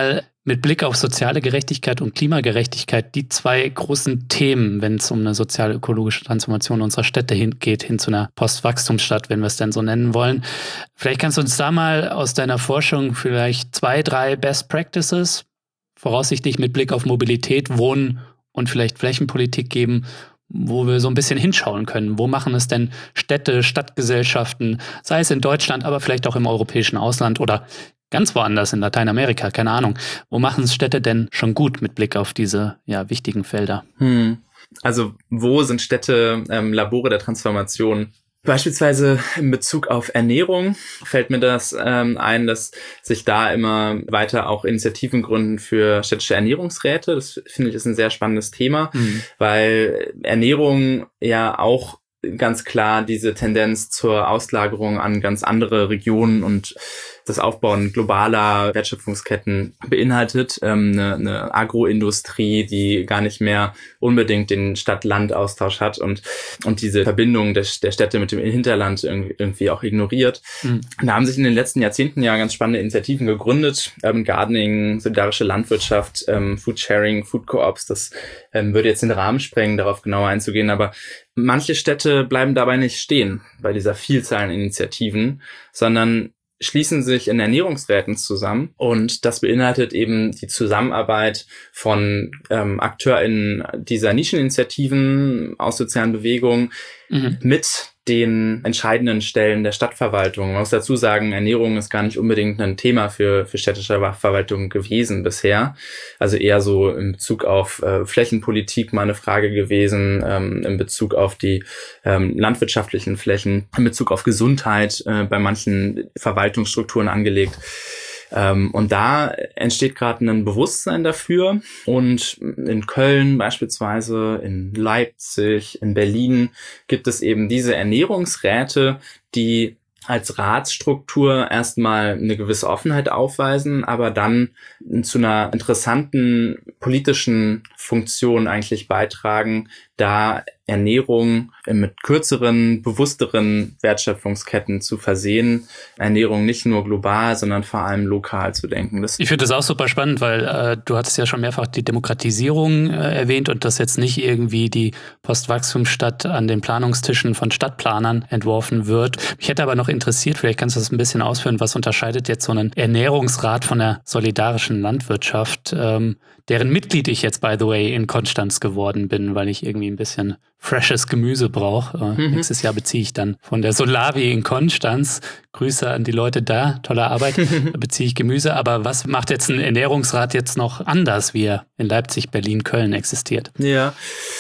Speaker 2: Mit Blick auf soziale Gerechtigkeit und Klimagerechtigkeit, die zwei großen Themen, wenn es um eine sozial-ökologische Transformation unserer Städte hingeht, hin zu einer Postwachstumsstadt, wenn wir es denn so nennen wollen. Vielleicht kannst du uns da mal aus deiner Forschung vielleicht zwei, drei Best Practices, voraussichtlich mit Blick auf Mobilität, Wohnen und vielleicht Flächenpolitik geben, wo wir so ein bisschen hinschauen können. Wo machen es denn Städte, Stadtgesellschaften, sei es in Deutschland, aber vielleicht auch im europäischen Ausland oder ganz woanders in Lateinamerika, keine Ahnung. Wo machen es Städte denn schon gut mit Blick auf diese ja, wichtigen Felder?
Speaker 1: Hm. Also wo sind Städte ähm, Labore der Transformation? Beispielsweise in Bezug auf Ernährung fällt mir das ähm, ein, dass sich da immer weiter auch Initiativen gründen für städtische Ernährungsräte. Das finde ich ist ein sehr spannendes Thema, mhm. weil Ernährung ja auch ganz klar diese Tendenz zur Auslagerung an ganz andere Regionen und das Aufbauen globaler Wertschöpfungsketten beinhaltet. Ähm, eine, eine Agroindustrie, die gar nicht mehr unbedingt den Stadt-Land-Austausch hat und und diese Verbindung der, der Städte mit dem Hinterland irgendwie auch ignoriert. Mhm. Da haben sich in den letzten Jahrzehnten ja ganz spannende Initiativen gegründet. Urban Gardening, solidarische Landwirtschaft, ähm, Food Sharing, Food Co-ops. Das ähm, würde jetzt den Rahmen sprengen, darauf genauer einzugehen. Aber manche Städte bleiben dabei nicht stehen bei dieser Vielzahl an Initiativen, sondern schließen sich in Ernährungsräten zusammen und das beinhaltet eben die Zusammenarbeit von ähm, AkteurInnen dieser Nischeninitiativen aus sozialen Bewegungen mhm. mit den entscheidenden Stellen der Stadtverwaltung. Man muss dazu sagen, Ernährung ist gar nicht unbedingt ein Thema für für städtische Verwaltung gewesen bisher. Also eher so in Bezug auf äh, Flächenpolitik mal eine Frage gewesen, ähm, in Bezug auf die ähm, landwirtschaftlichen Flächen, in Bezug auf Gesundheit äh, bei manchen Verwaltungsstrukturen angelegt. Ähm, und da entsteht gerade ein Bewusstsein dafür und in Köln beispielsweise, in Leipzig, in Berlin gibt es eben diese Ernährungsräte, die als Ratsstruktur erstmal eine gewisse Offenheit aufweisen, aber dann zu einer interessanten politischen Funktion eigentlich beitragen, da Ernährung mit kürzeren, bewussteren Wertschöpfungsketten zu versehen, Ernährung nicht nur global, sondern vor allem lokal zu denken. Das
Speaker 2: ich finde das auch super spannend, weil äh, du hattest ja schon mehrfach die Demokratisierung äh, erwähnt und dass jetzt nicht irgendwie die Postwachstumsstadt an den Planungstischen von Stadtplanern entworfen wird. Mich hätte aber noch interessiert, vielleicht kannst du das ein bisschen ausführen, was unterscheidet jetzt so einen Ernährungsrat von der solidarischen Landwirtschaft, ähm, deren Mitglied ich jetzt, by the way, in Konstanz geworden bin, weil ich irgendwie ein bisschen freshes Gemüse brauche. Äh, mhm. Nächstes Jahr beziehe ich dann von der Solavi in Konstanz. Grüße an die Leute da, tolle Arbeit, beziehe ich Gemüse. Aber was macht jetzt ein Ernährungsrat jetzt noch anders, wie er in Leipzig, Berlin, Köln existiert?
Speaker 1: Ja,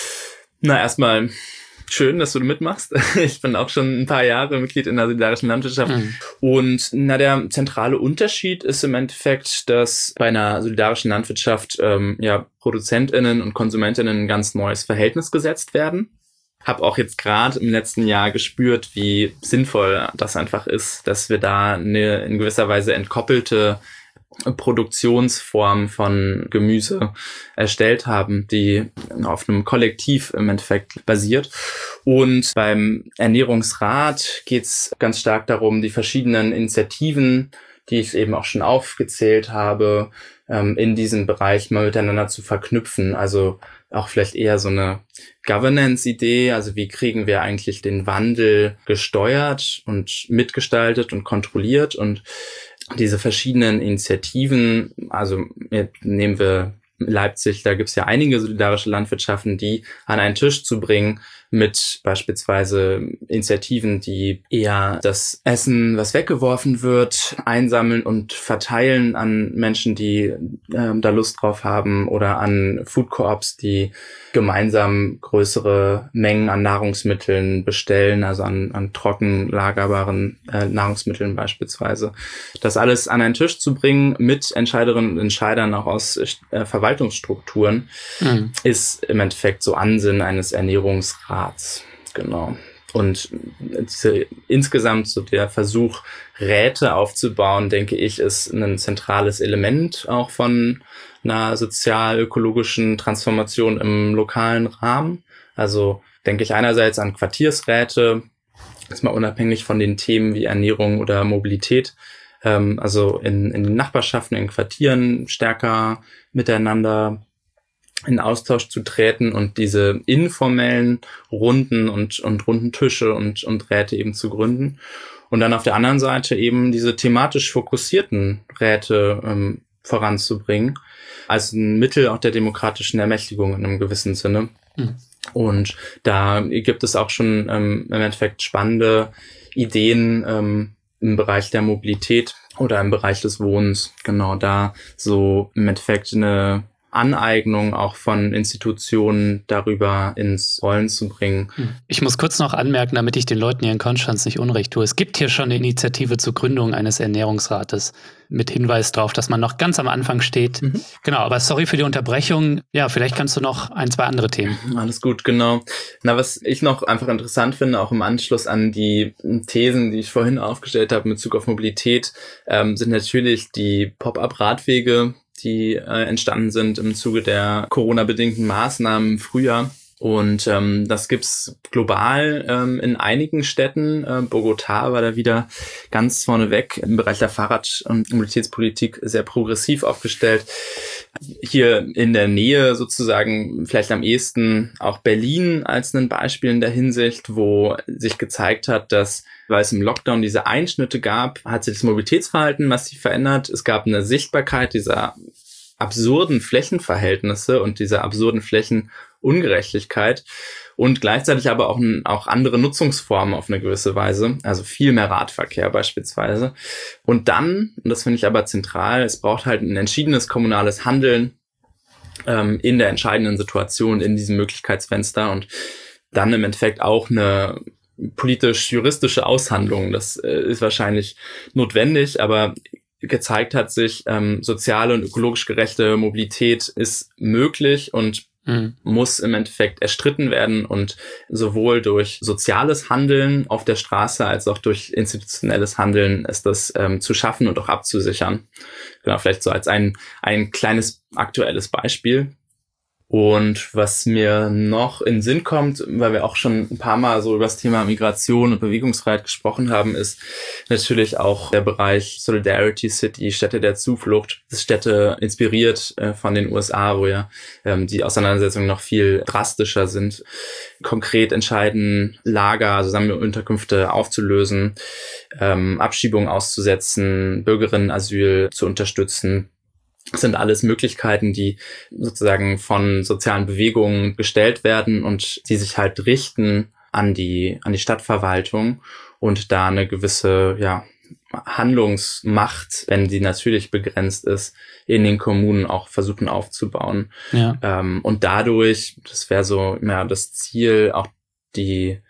Speaker 1: na erstmal schön, dass du mitmachst. Ich bin auch schon ein paar Jahre Mitglied in der solidarischen Landwirtschaft. Mhm. Und na, der zentrale Unterschied ist im Endeffekt, dass bei einer solidarischen Landwirtschaft ähm, ja ProduzentInnen und KonsumentInnen ein ganz neues Verhältnis gesetzt werden. Habe auch jetzt gerade im letzten Jahr gespürt, wie sinnvoll das einfach ist, dass wir da eine in gewisser Weise entkoppelte Produktionsform von Gemüse erstellt haben, die auf einem Kollektiv im Endeffekt basiert. Und beim Ernährungsrat geht es ganz stark darum, die verschiedenen Initiativen, die ich eben auch schon aufgezählt habe, in diesem Bereich mal miteinander zu verknüpfen. Also auch vielleicht eher so eine Governance-Idee, also wie kriegen wir eigentlich den Wandel gesteuert und mitgestaltet und kontrolliert und diese verschiedenen Initiativen, also nehmen wir Leipzig, da gibt's ja einige solidarische Landwirtschaften, die an einen Tisch zu bringen mit beispielsweise Initiativen, die eher das Essen, was weggeworfen wird, einsammeln und verteilen an Menschen, die äh, da Lust drauf haben oder an Food Co-ops, die gemeinsam größere Mengen an Nahrungsmitteln bestellen, also an, an trocken lagerbaren äh, Nahrungsmitteln beispielsweise. Das alles an einen Tisch zu bringen mit Entscheiderinnen und Entscheidern auch aus äh, Verwaltungsstrukturen, mhm. ist im Endeffekt so Ansinn eines Ernährungsrats. Genau. Und diese, insgesamt so der Versuch, Räte aufzubauen, denke ich, ist ein zentrales Element auch von einer sozial-ökologischen Transformation im lokalen Rahmen. Also denke ich einerseits an Quartiersräte, jetzt mal unabhängig von den Themen wie Ernährung oder Mobilität, ähm, also in, in den Nachbarschaften, in Quartieren stärker miteinander in Austausch zu treten und diese informellen Runden und, und runden Tische und, und Räte eben zu gründen. Und dann auf der anderen Seite eben diese thematisch fokussierten Räte ähm, voranzubringen, als ein Mittel auch der demokratischen Ermächtigung in einem gewissen Sinne. Mhm. Und da gibt es auch schon ähm, im Endeffekt spannende Ideen ähm, im Bereich der Mobilität oder im Bereich des Wohnens. Genau da so im Endeffekt eine Aneignung auch von Institutionen darüber ins Rollen zu bringen.
Speaker 2: Ich muss kurz noch anmerken, damit ich den Leuten hier in Konstanz nicht unrecht tue. Es gibt hier schon eine Initiative zur Gründung eines Ernährungsrates mit Hinweis darauf, dass man noch ganz am Anfang steht. Mhm. Genau, aber sorry für die Unterbrechung. Ja, vielleicht kannst du noch ein, zwei andere Themen.
Speaker 1: Alles gut, genau. Na, was ich noch einfach interessant finde, auch im Anschluss an die Thesen, die ich vorhin aufgestellt habe in Bezug auf Mobilität, ähm, sind natürlich die Pop-up-Radwege, die äh, entstanden sind im Zuge der Corona-bedingten Maßnahmen im Frühjahr. Und ähm, das gibt's global ähm, in einigen Städten. Äh, Bogotá war da wieder ganz vorneweg im Bereich der Fahrrad- und Mobilitätspolitik sehr progressiv aufgestellt. Hier in der Nähe sozusagen vielleicht am ehesten auch Berlin als ein Beispiel in der Hinsicht, wo sich gezeigt hat, dass, weil es im Lockdown diese Einschnitte gab, hat sich das Mobilitätsverhalten massiv verändert. Es gab eine Sichtbarkeit dieser absurden Flächenverhältnisse und dieser absurden Flächenungerechtigkeit und gleichzeitig aber auch, auch andere Nutzungsformen auf eine gewisse Weise, also viel mehr Radverkehr beispielsweise. Und dann, und das finde ich aber zentral, es braucht halt ein entschiedenes kommunales Handeln ähm, in der entscheidenden Situation, in diesem Möglichkeitsfenster und dann im Endeffekt auch eine politisch-juristische Aushandlung. Das äh, ist wahrscheinlich notwendig, aber gezeigt hat sich, ähm, soziale und ökologisch gerechte Mobilität ist möglich und mhm. muss im Endeffekt erstritten werden und sowohl durch soziales Handeln auf der Straße als auch durch institutionelles Handeln ist das ähm, zu schaffen und auch abzusichern. Genau, vielleicht so als ein ein kleines aktuelles Beispiel. Und was mir noch in den Sinn kommt, weil wir auch schon ein paar Mal so über das Thema Migration und Bewegungsfreiheit gesprochen haben, ist natürlich auch der Bereich Solidarity City, Städte der Zuflucht. Das Städte inspiriert äh, von den U S A, wo ja ähm, die Auseinandersetzungen noch viel drastischer sind. Konkret entscheiden, Lager, also Sammelunterkünfte aufzulösen, ähm, Abschiebungen auszusetzen, Bürgerinnenasyl zu unterstützen. Das sind alles Möglichkeiten, die sozusagen von sozialen Bewegungen gestellt werden und die sich halt richten an die an die Stadtverwaltung und da eine gewisse ja Handlungsmacht, wenn die natürlich begrenzt ist, in den Kommunen auch versuchen aufzubauen. Ja. Ähm, und dadurch, das wäre so ja das Ziel, auch die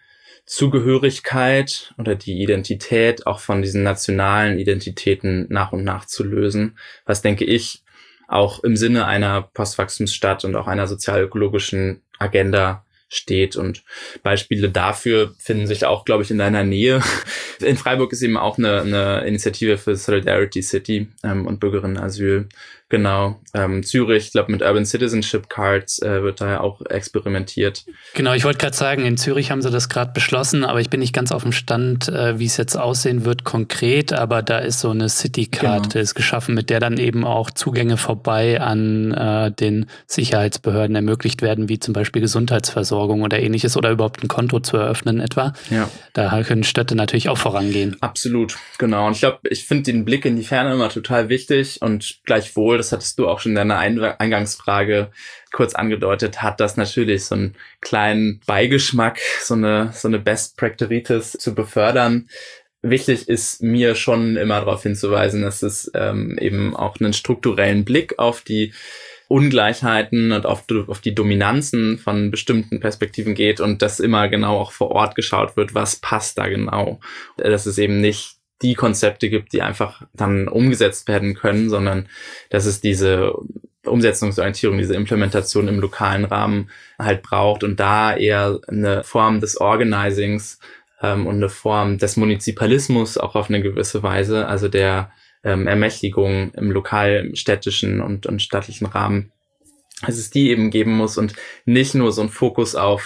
Speaker 1: Zugehörigkeit oder die Identität auch von diesen nationalen Identitäten nach und nach zu lösen, was denke ich auch im Sinne einer Postwachstumsstadt und auch einer sozial-ökologischen Agenda steht. Und Beispiele dafür finden sich auch, glaube ich, in deiner Nähe. In Freiburg ist eben auch eine, eine Initiative für Solidarity City ähm, und Bürgerinnenasyl. Genau. Ähm, Zürich, ich glaube, mit Urban Citizenship Cards äh, wird da ja auch experimentiert.
Speaker 2: Genau, ich wollte gerade sagen, in Zürich haben sie das gerade beschlossen, aber ich bin nicht ganz auf dem Stand, äh, wie es jetzt aussehen wird konkret, aber da ist so eine City Card, genau. Die ist geschaffen, mit der dann eben auch Zugänge vorbei an äh, den Sicherheitsbehörden ermöglicht werden, wie zum Beispiel Gesundheitsversorgung oder ähnliches oder überhaupt ein Konto zu eröffnen etwa. Ja. Da können Städte natürlich auch vorangehen.
Speaker 1: Absolut, genau. Und ich glaube, ich finde den Blick in die Ferne immer total wichtig und gleichwohl, das hattest du auch schon in deiner Eingangsfrage kurz angedeutet, hat das natürlich so einen kleinen Beigeschmack, so eine so eine Best Practice zu befördern. Wichtig ist mir schon immer darauf hinzuweisen, dass es ähm, eben auch einen strukturellen Blick auf die Ungleichheiten und auf, auf die Dominanzen von bestimmten Perspektiven geht und dass immer genau auch vor Ort geschaut wird, was passt da genau. Dass es eben nicht die Konzepte gibt, die einfach dann umgesetzt werden können, sondern dass es diese Umsetzungsorientierung, diese Implementation im lokalen Rahmen halt braucht und da eher eine Form des Organizings ähm, und eine Form des Munizipalismus auch auf eine gewisse Weise, also der ähm, Ermächtigung im lokal, städtischen und, und staatlichen Rahmen, dass es die eben geben muss und nicht nur so ein Fokus auf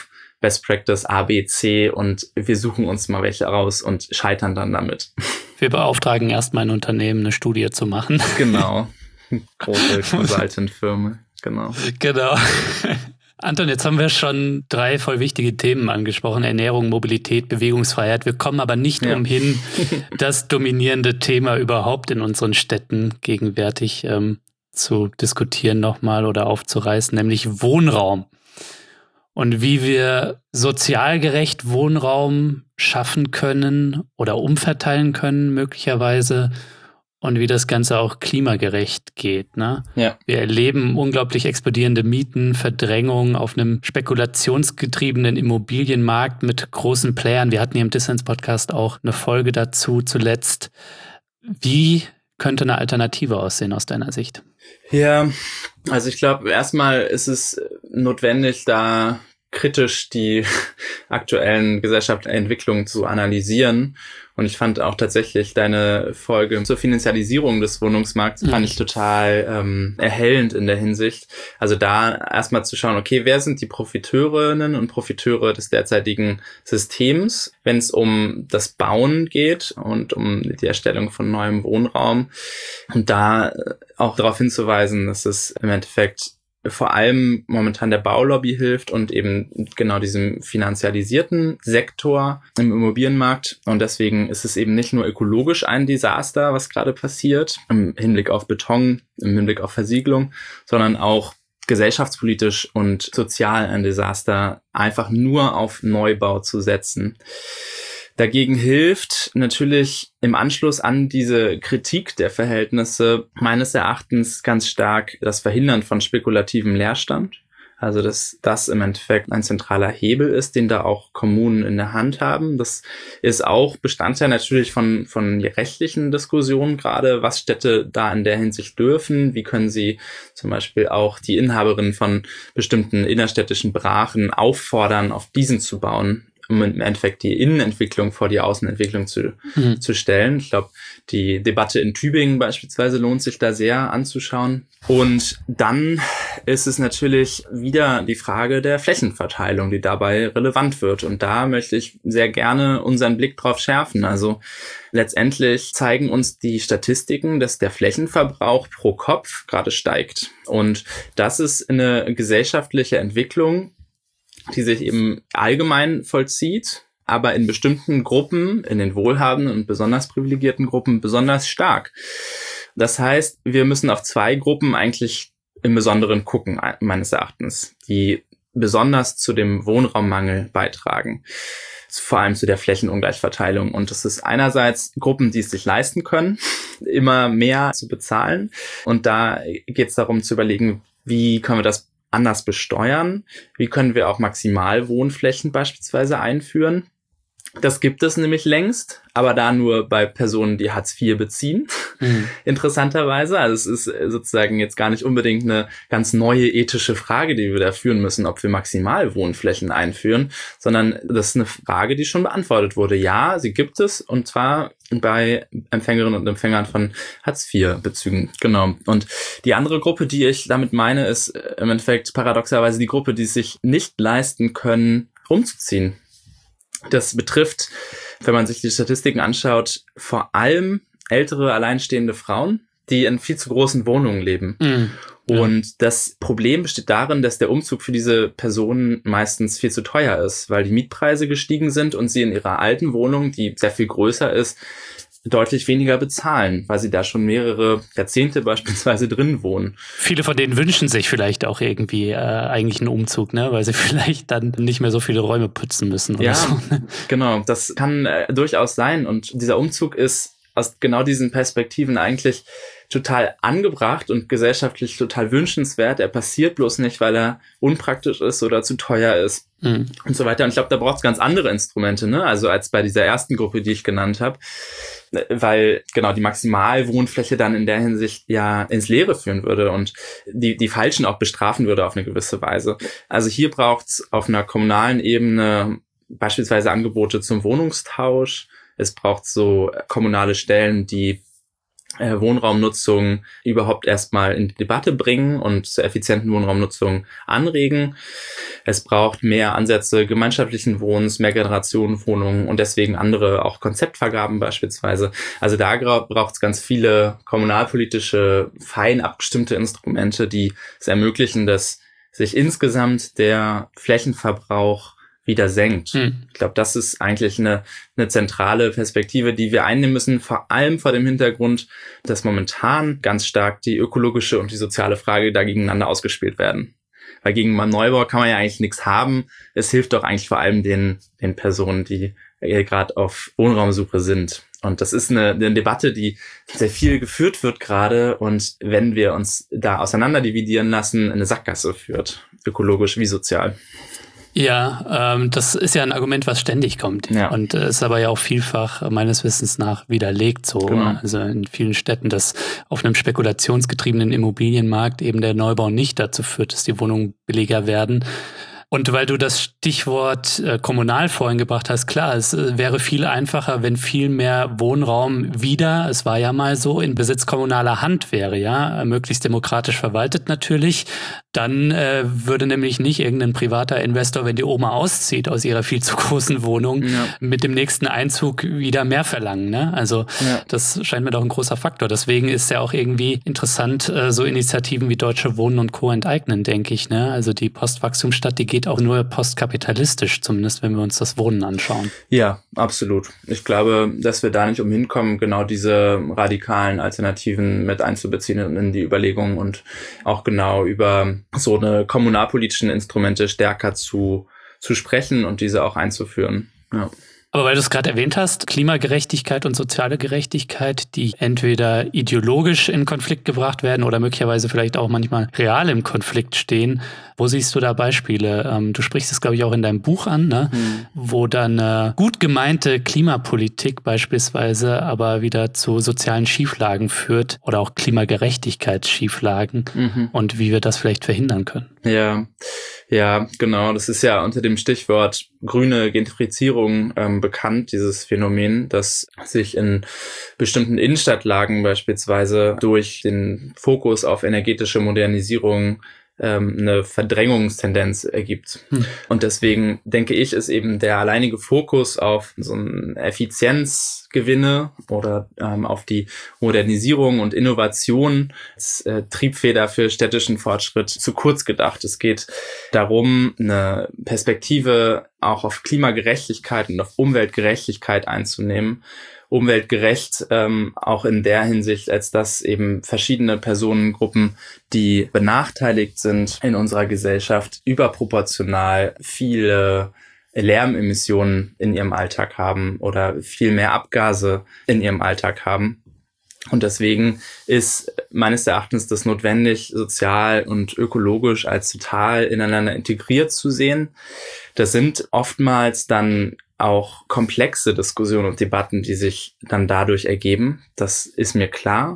Speaker 1: Best Practice A, B, C und wir suchen uns mal welche raus und scheitern dann damit.
Speaker 2: Wir beauftragen erstmal ein Unternehmen, eine Studie zu machen.
Speaker 1: Genau. Große Consultant-Firma, genau.
Speaker 2: Genau. Anton, jetzt haben wir schon drei voll wichtige Themen angesprochen. Ernährung, Mobilität, Bewegungsfreiheit. Wir kommen aber nicht ja. umhin, das dominierende Thema überhaupt in unseren Städten gegenwärtig ähm, zu diskutieren nochmal oder aufzureißen, nämlich Wohnraum. Und wie wir sozial gerecht Wohnraum schaffen können oder umverteilen können möglicherweise und wie das Ganze auch klimagerecht geht. Ne?
Speaker 1: Ja.
Speaker 2: Wir erleben unglaublich explodierende Mieten, Verdrängung auf einem spekulationsgetriebenen Immobilienmarkt mit großen Playern. Wir hatten hier im Dissens-Podcast auch eine Folge dazu zuletzt. Wie könnte eine Alternative aussehen aus deiner Sicht?
Speaker 1: Ja, also ich glaube, erstmal ist es notwendig, da kritisch die aktuellen gesellschaftlichen Entwicklungen zu analysieren. Und ich fand auch tatsächlich deine Folge zur Finanzialisierung des Wohnungsmarkts fand ich total ähm, erhellend in der Hinsicht. Also da erstmal zu schauen, okay, wer sind die Profiteurinnen und Profiteure des derzeitigen Systems, wenn es um das Bauen geht und um die Erstellung von neuem Wohnraum. Und da auch darauf hinzuweisen, dass es im Endeffekt vor allem momentan der Baulobby hilft und eben genau diesem finanzialisierten Sektor im Immobilienmarkt. Und deswegen ist es eben nicht nur ökologisch ein Desaster, was gerade passiert, im Hinblick auf Beton, im Hinblick auf Versiegelung, sondern auch gesellschaftspolitisch und sozial ein Desaster, einfach nur auf Neubau zu setzen. Dagegen hilft natürlich im Anschluss an diese Kritik der Verhältnisse meines Erachtens ganz stark das Verhindern von spekulativem Leerstand. Also dass das im Endeffekt ein zentraler Hebel ist, den da auch Kommunen in der Hand haben. Das ist auch Bestandteil natürlich von von rechtlichen Diskussionen gerade, was Städte da in der Hinsicht dürfen. Wie können sie zum Beispiel auch die Inhaberinnen von bestimmten innerstädtischen Brachen auffordern, auf diesen zu bauen, um im Endeffekt die Innenentwicklung vor die Außenentwicklung zu, mhm. zu stellen. Ich glaube, die Debatte in Tübingen beispielsweise lohnt sich da sehr anzuschauen. Und dann ist es natürlich wieder die Frage der Flächenverteilung, die dabei relevant wird. Und da möchte ich sehr gerne unseren Blick drauf schärfen. Also letztendlich zeigen uns die Statistiken, dass der Flächenverbrauch pro Kopf gerade steigt. Und das ist eine gesellschaftliche Entwicklung, die sich eben allgemein vollzieht, aber in bestimmten Gruppen, in den wohlhabenden und besonders privilegierten Gruppen, besonders stark. Das heißt, wir müssen auf zwei Gruppen eigentlich im Besonderen gucken, meines Erachtens, die besonders zu dem Wohnraummangel beitragen, vor allem zu der Flächenungleichverteilung. Und das ist einerseits Gruppen, die es sich leisten können, immer mehr zu bezahlen. Und da geht es darum zu überlegen, wie können wir das anders besteuern? Wie können wir auch Maximalwohnflächen beispielsweise einführen? Das gibt es nämlich längst, aber da nur bei Personen, die Hartz vier beziehen, mhm. interessanterweise. Also es ist sozusagen jetzt gar nicht unbedingt eine ganz neue ethische Frage, die wir da führen müssen, ob wir Maximalwohnflächen einführen, sondern das ist eine Frage, die schon beantwortet wurde. Ja, sie gibt es, und zwar bei Empfängerinnen und Empfängern von Hartz vier Bezügen. Genau. Und die andere Gruppe, die ich damit meine, ist im Endeffekt paradoxerweise die Gruppe, die es sich nicht leisten können, umzuziehen. Das betrifft, wenn man sich die Statistiken anschaut, vor allem ältere, alleinstehende Frauen, die in viel zu großen Wohnungen leben. Mhm. Und ja. Das Problem besteht darin, dass der Umzug für diese Personen meistens viel zu teuer ist, weil die Mietpreise gestiegen sind und sie in ihrer alten Wohnung, die sehr viel größer ist, deutlich weniger bezahlen, weil sie da schon mehrere Jahrzehnte beispielsweise drin wohnen.
Speaker 2: Viele von denen wünschen sich vielleicht auch irgendwie äh, eigentlich einen Umzug, ne, weil sie vielleicht dann nicht mehr so viele Räume putzen müssen oder
Speaker 1: ja,
Speaker 2: so.
Speaker 1: Genau, das kann äh, durchaus sein, und dieser Umzug ist aus genau diesen Perspektiven eigentlich total angebracht und gesellschaftlich total wünschenswert. Er passiert bloß nicht, weil er unpraktisch ist oder zu teuer ist mhm. und so weiter. Und ich glaube, da braucht es ganz andere Instrumente, ne? Also als bei dieser ersten Gruppe, die ich genannt habe, weil genau die Maximalwohnfläche dann in der Hinsicht ja ins Leere führen würde und die die Falschen auch bestrafen würde auf eine gewisse Weise. Also hier braucht es auf einer kommunalen Ebene beispielsweise Angebote zum Wohnungstausch. Es braucht so kommunale Stellen, die äh, Wohnraumnutzung überhaupt erstmal in die Debatte bringen und zur effizienten Wohnraumnutzung anregen. Es braucht mehr Ansätze gemeinschaftlichen Wohnens, Mehrgenerationenwohnungen und deswegen andere auch Konzeptvergaben beispielsweise. Also da braucht es ganz viele kommunalpolitische, fein abgestimmte Instrumente, die es ermöglichen, dass sich insgesamt der Flächenverbrauch wieder senkt. Hm. Ich glaube, das ist eigentlich eine, eine zentrale Perspektive, die wir einnehmen müssen, vor allem vor dem Hintergrund, dass momentan ganz stark die ökologische und die soziale Frage da gegeneinander ausgespielt werden. Weil gegen einen Neubau kann man ja eigentlich nichts haben. Es hilft doch eigentlich vor allem den, den Personen, die gerade auf Wohnraumsuche sind. Und das ist eine, eine Debatte, die sehr viel geführt wird gerade. Und wenn wir uns da auseinander dividieren lassen, eine Sackgasse führt, ökologisch wie sozial.
Speaker 2: Ja, ähm, das ist ja ein Argument, was ständig kommt. Ja. Und äh, ist aber ja auch vielfach meines Wissens nach widerlegt so. Genau. Also in vielen Städten, dass auf einem spekulationsgetriebenen Immobilienmarkt eben der Neubau nicht dazu führt, dass die Wohnungen billiger werden. Und weil du das Stichwort äh, kommunal vorhin gebracht hast, klar, es äh, wäre viel einfacher, wenn viel mehr Wohnraum wieder, es war ja mal so, in Besitz kommunaler Hand wäre, ja, äh, möglichst demokratisch verwaltet natürlich. Dann äh, würde nämlich nicht irgendein privater Investor, wenn die Oma auszieht aus ihrer viel zu großen Wohnung, ja. mit dem nächsten Einzug wieder mehr verlangen. Ne? Also ja. das scheint mir doch ein großer Faktor. Deswegen ist ja auch irgendwie interessant, äh, so Initiativen wie Deutsche Wohnen und Co. enteignen, denke ich. Ne? Also die Postwachstumsstadt, die geht auch nur postkapitalistisch, zumindest wenn wir uns das Wohnen anschauen.
Speaker 1: Ja, absolut. Ich glaube, dass wir da nicht umhin kommen, genau diese radikalen Alternativen mit einzubeziehen in die Überlegungen und auch genau über so eine kommunalpolitischen Instrumente stärker zu, zu sprechen und diese auch einzuführen. Ja.
Speaker 2: Aber weil du es gerade erwähnt hast, Klimagerechtigkeit und soziale Gerechtigkeit, die entweder ideologisch in Konflikt gebracht werden oder möglicherweise vielleicht auch manchmal real im Konflikt stehen. Wo siehst du da Beispiele? Ähm, du sprichst es, glaube ich, auch in deinem Buch an, ne? Mhm. Wo dann äh, gut gemeinte Klimapolitik beispielsweise aber wieder zu sozialen Schieflagen führt oder auch Klimagerechtigkeitsschieflagen mhm. und wie wir das vielleicht verhindern können.
Speaker 1: Ja, ja, genau. Das ist ja unter dem Stichwort grüne Gentrifizierung ähm, bekannt, dieses Phänomen, das sich in bestimmten Innenstadtlagen beispielsweise durch den Fokus auf energetische Modernisierung eine Verdrängungstendenz ergibt. Hm. Und deswegen denke ich, ist eben der alleinige Fokus auf so einen Effizienzgewinne oder ähm, auf die Modernisierung und Innovation als äh, Triebfeder für städtischen Fortschritt zu kurz gedacht. Es geht darum, eine Perspektive auch auf Klimagerechtigkeit und auf Umweltgerechtigkeit einzunehmen. Umweltgerecht, ähm, auch in der Hinsicht, als dass eben verschiedene Personengruppen, die benachteiligt sind in unserer Gesellschaft, überproportional viele Lärmemissionen in ihrem Alltag haben oder viel mehr Abgase in ihrem Alltag haben. Und deswegen ist meines Erachtens das notwendig, sozial und ökologisch als total ineinander integriert zu sehen. Das sind oftmals dann auch komplexe Diskussionen und Debatten, die sich dann dadurch ergeben. Das ist mir klar.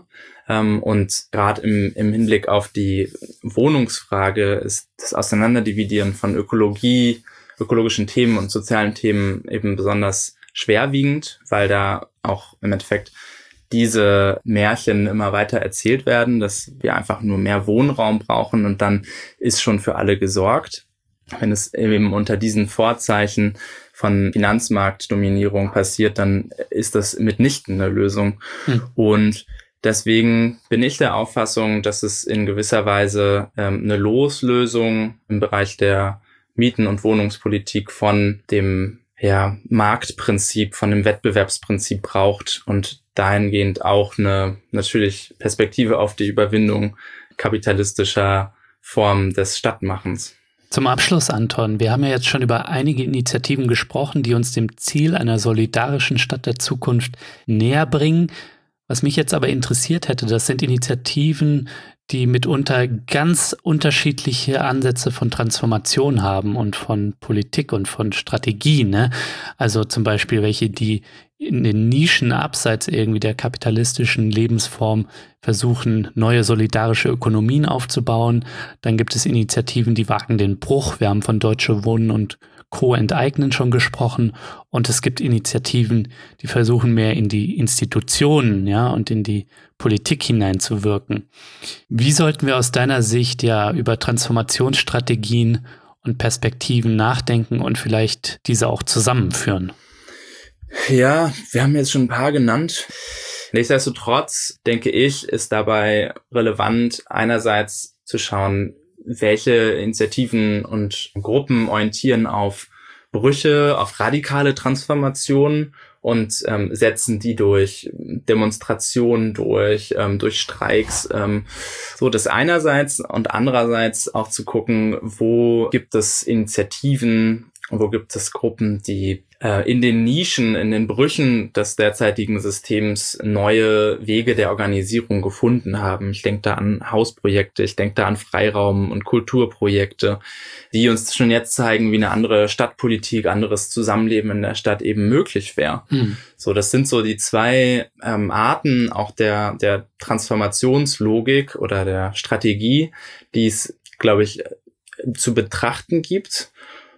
Speaker 1: Und gerade im, im Hinblick auf die Wohnungsfrage ist das Auseinanderdividieren von Ökologie, ökologischen Themen und sozialen Themen eben besonders schwerwiegend, weil da auch im Endeffekt diese Märchen immer weiter erzählt werden, dass wir einfach nur mehr Wohnraum brauchen und dann ist schon für alle gesorgt. Wenn es eben unter diesen Vorzeichen von Finanzmarktdominierung passiert, dann ist das mitnichten eine Lösung. Hm. Und deswegen bin ich der Auffassung, dass es in gewisser Weise ähm, eine Loslösung im Bereich der Mieten- und Wohnungspolitik von dem ja, Marktprinzip, von dem Wettbewerbsprinzip braucht und dahingehend auch eine natürlich Perspektive auf die Überwindung kapitalistischer Formen des Stadtmachens.
Speaker 2: Zum Abschluss, Anton, wir haben ja jetzt schon über einige Initiativen gesprochen, die uns dem Ziel einer solidarischen Stadt der Zukunft näher bringen. Was mich jetzt aber interessiert hätte, das sind Initiativen, die mitunter ganz unterschiedliche Ansätze von Transformation haben und von Politik und von Strategie, ne? Also zum Beispiel welche, die in den Nischen abseits irgendwie der kapitalistischen Lebensform versuchen, neue solidarische Ökonomien aufzubauen. Dann gibt es Initiativen, die wagen den Bruch. Wir haben von Deutsche Wohnen und Co. enteignen schon gesprochen. Und es gibt Initiativen, die versuchen mehr in die Institutionen, ja, und in die Politik hineinzuwirken. Wie sollten wir aus deiner Sicht ja über Transformationsstrategien und Perspektiven nachdenken und vielleicht diese auch zusammenführen?
Speaker 1: Ja, wir haben jetzt schon ein paar genannt. Nichtsdestotrotz, denke ich, ist dabei relevant, einerseits zu schauen, welche Initiativen und Gruppen orientieren auf Brüche, auf radikale Transformationen und ähm, setzen die durch Demonstrationen, durch, ähm, durch Streiks. Ähm, so das einerseits und andererseits auch zu gucken, wo gibt es Initiativen, wo gibt es Gruppen, die äh, in den Nischen, in den Brüchen des derzeitigen Systems neue Wege der Organisierung gefunden haben. Ich denke da an Hausprojekte, ich denke da an Freiraum- und Kulturprojekte, die uns schon jetzt zeigen, wie eine andere Stadtpolitik, anderes Zusammenleben in der Stadt eben möglich wäre. Mhm. So, das sind so die zwei ähm, Arten auch der, der Transformationslogik oder der Strategie, die es, glaube ich, zu betrachten gibt.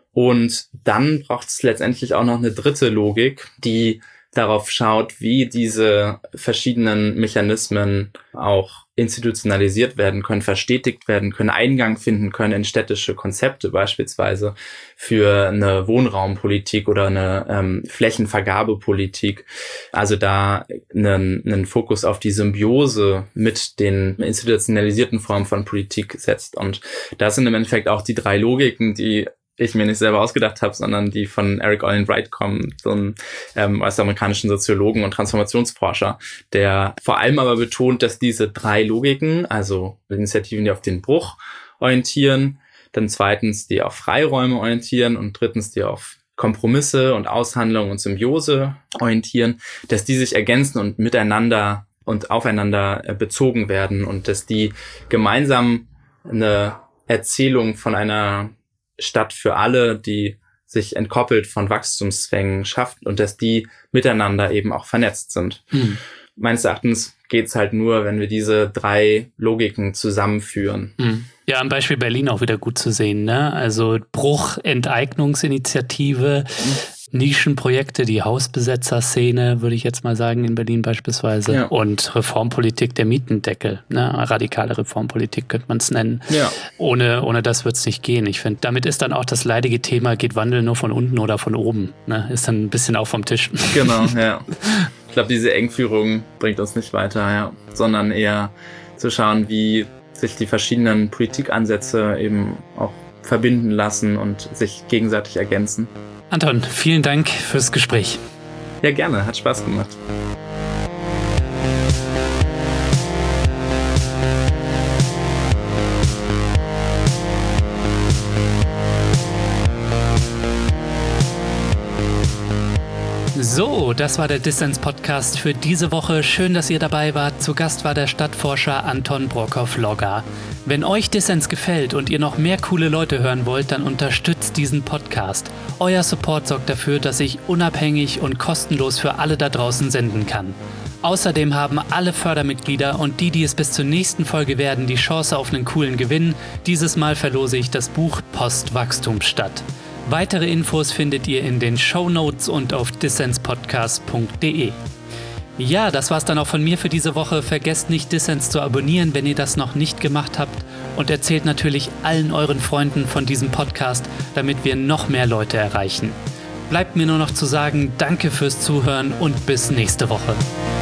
Speaker 1: Und dann braucht es letztendlich auch noch eine dritte Logik, die darauf schaut, wie diese verschiedenen Mechanismen auch institutionalisiert werden können, verstetigt werden können, Eingang finden können in städtische Konzepte, beispielsweise für eine Wohnraumpolitik oder eine ähm, Flächenvergabepolitik. Also da einen, einen Fokus auf die Symbiose mit den institutionalisierten Formen von Politik setzt. Und das sind im Endeffekt auch die drei Logiken, die ich mir nicht selber ausgedacht habe, sondern die von Eric Olin Wright kommen, so einem ähm, US-amerikanischen Soziologen und Transformationsforscher, der vor allem aber betont, dass diese drei Logiken, also Initiativen, die auf den Bruch orientieren, dann zweitens, die auf Freiräume orientieren und drittens, die auf Kompromisse und Aushandlung und Symbiose orientieren, dass die sich ergänzen und miteinander und aufeinander äh, bezogen werden und dass die gemeinsam eine Erzählung von einer Stadt für alle, die sich entkoppelt von Wachstumszwängen schafft und dass die miteinander eben auch vernetzt sind. Mhm. Meines Erachtens geht's halt nur, wenn wir diese drei Logiken zusammenführen.
Speaker 2: Mhm. Ja, am Beispiel Berlin auch wieder gut zu sehen, ne? Also Bruch, Enteignungsinitiative, mhm. Nischenprojekte, die Hausbesetzerszene, würde ich jetzt mal sagen, in Berlin beispielsweise. Ja. Und Reformpolitik der Mietendeckel. Ne? Radikale Reformpolitik könnte man es nennen. Ja. Ohne, ohne das wird es nicht gehen. Ich finde, damit ist dann auch das leidige Thema, geht Wandel nur von unten oder von oben? Ne? Ist dann ein bisschen auch vom Tisch.
Speaker 1: Genau, ja. Ich glaube, diese Engführung bringt uns nicht weiter, ja. Sondern eher zu schauen, wie sich die verschiedenen Politikansätze eben auch verbinden lassen und sich gegenseitig ergänzen.
Speaker 2: Anton, vielen Dank fürs Gespräch.
Speaker 1: Ja, gerne. Hat Spaß gemacht.
Speaker 2: So, das war der Dissens-Podcast für diese Woche. Schön, dass ihr dabei wart. Zu Gast war der Stadtforscher Anton Brockhoff-Logger. Wenn euch Dissens gefällt und ihr noch mehr coole Leute hören wollt, dann unterstützt diesen Podcast. Euer Support sorgt dafür, dass ich unabhängig und kostenlos für alle da draußen senden kann. Außerdem haben alle Fördermitglieder und die, die es bis zur nächsten Folge werden, die Chance auf einen coolen Gewinn. Dieses Mal verlose ich das Buch Postwachstumsstadt. Weitere Infos findet ihr in den Shownotes und auf dissenspodcast punkt de. Ja, das war's dann auch von mir für diese Woche. Vergesst nicht, Dissens zu abonnieren, wenn ihr das noch nicht gemacht habt. Und erzählt natürlich allen euren Freunden von diesem Podcast, damit wir noch mehr Leute erreichen. Bleibt mir nur noch zu sagen, danke fürs Zuhören und bis nächste Woche.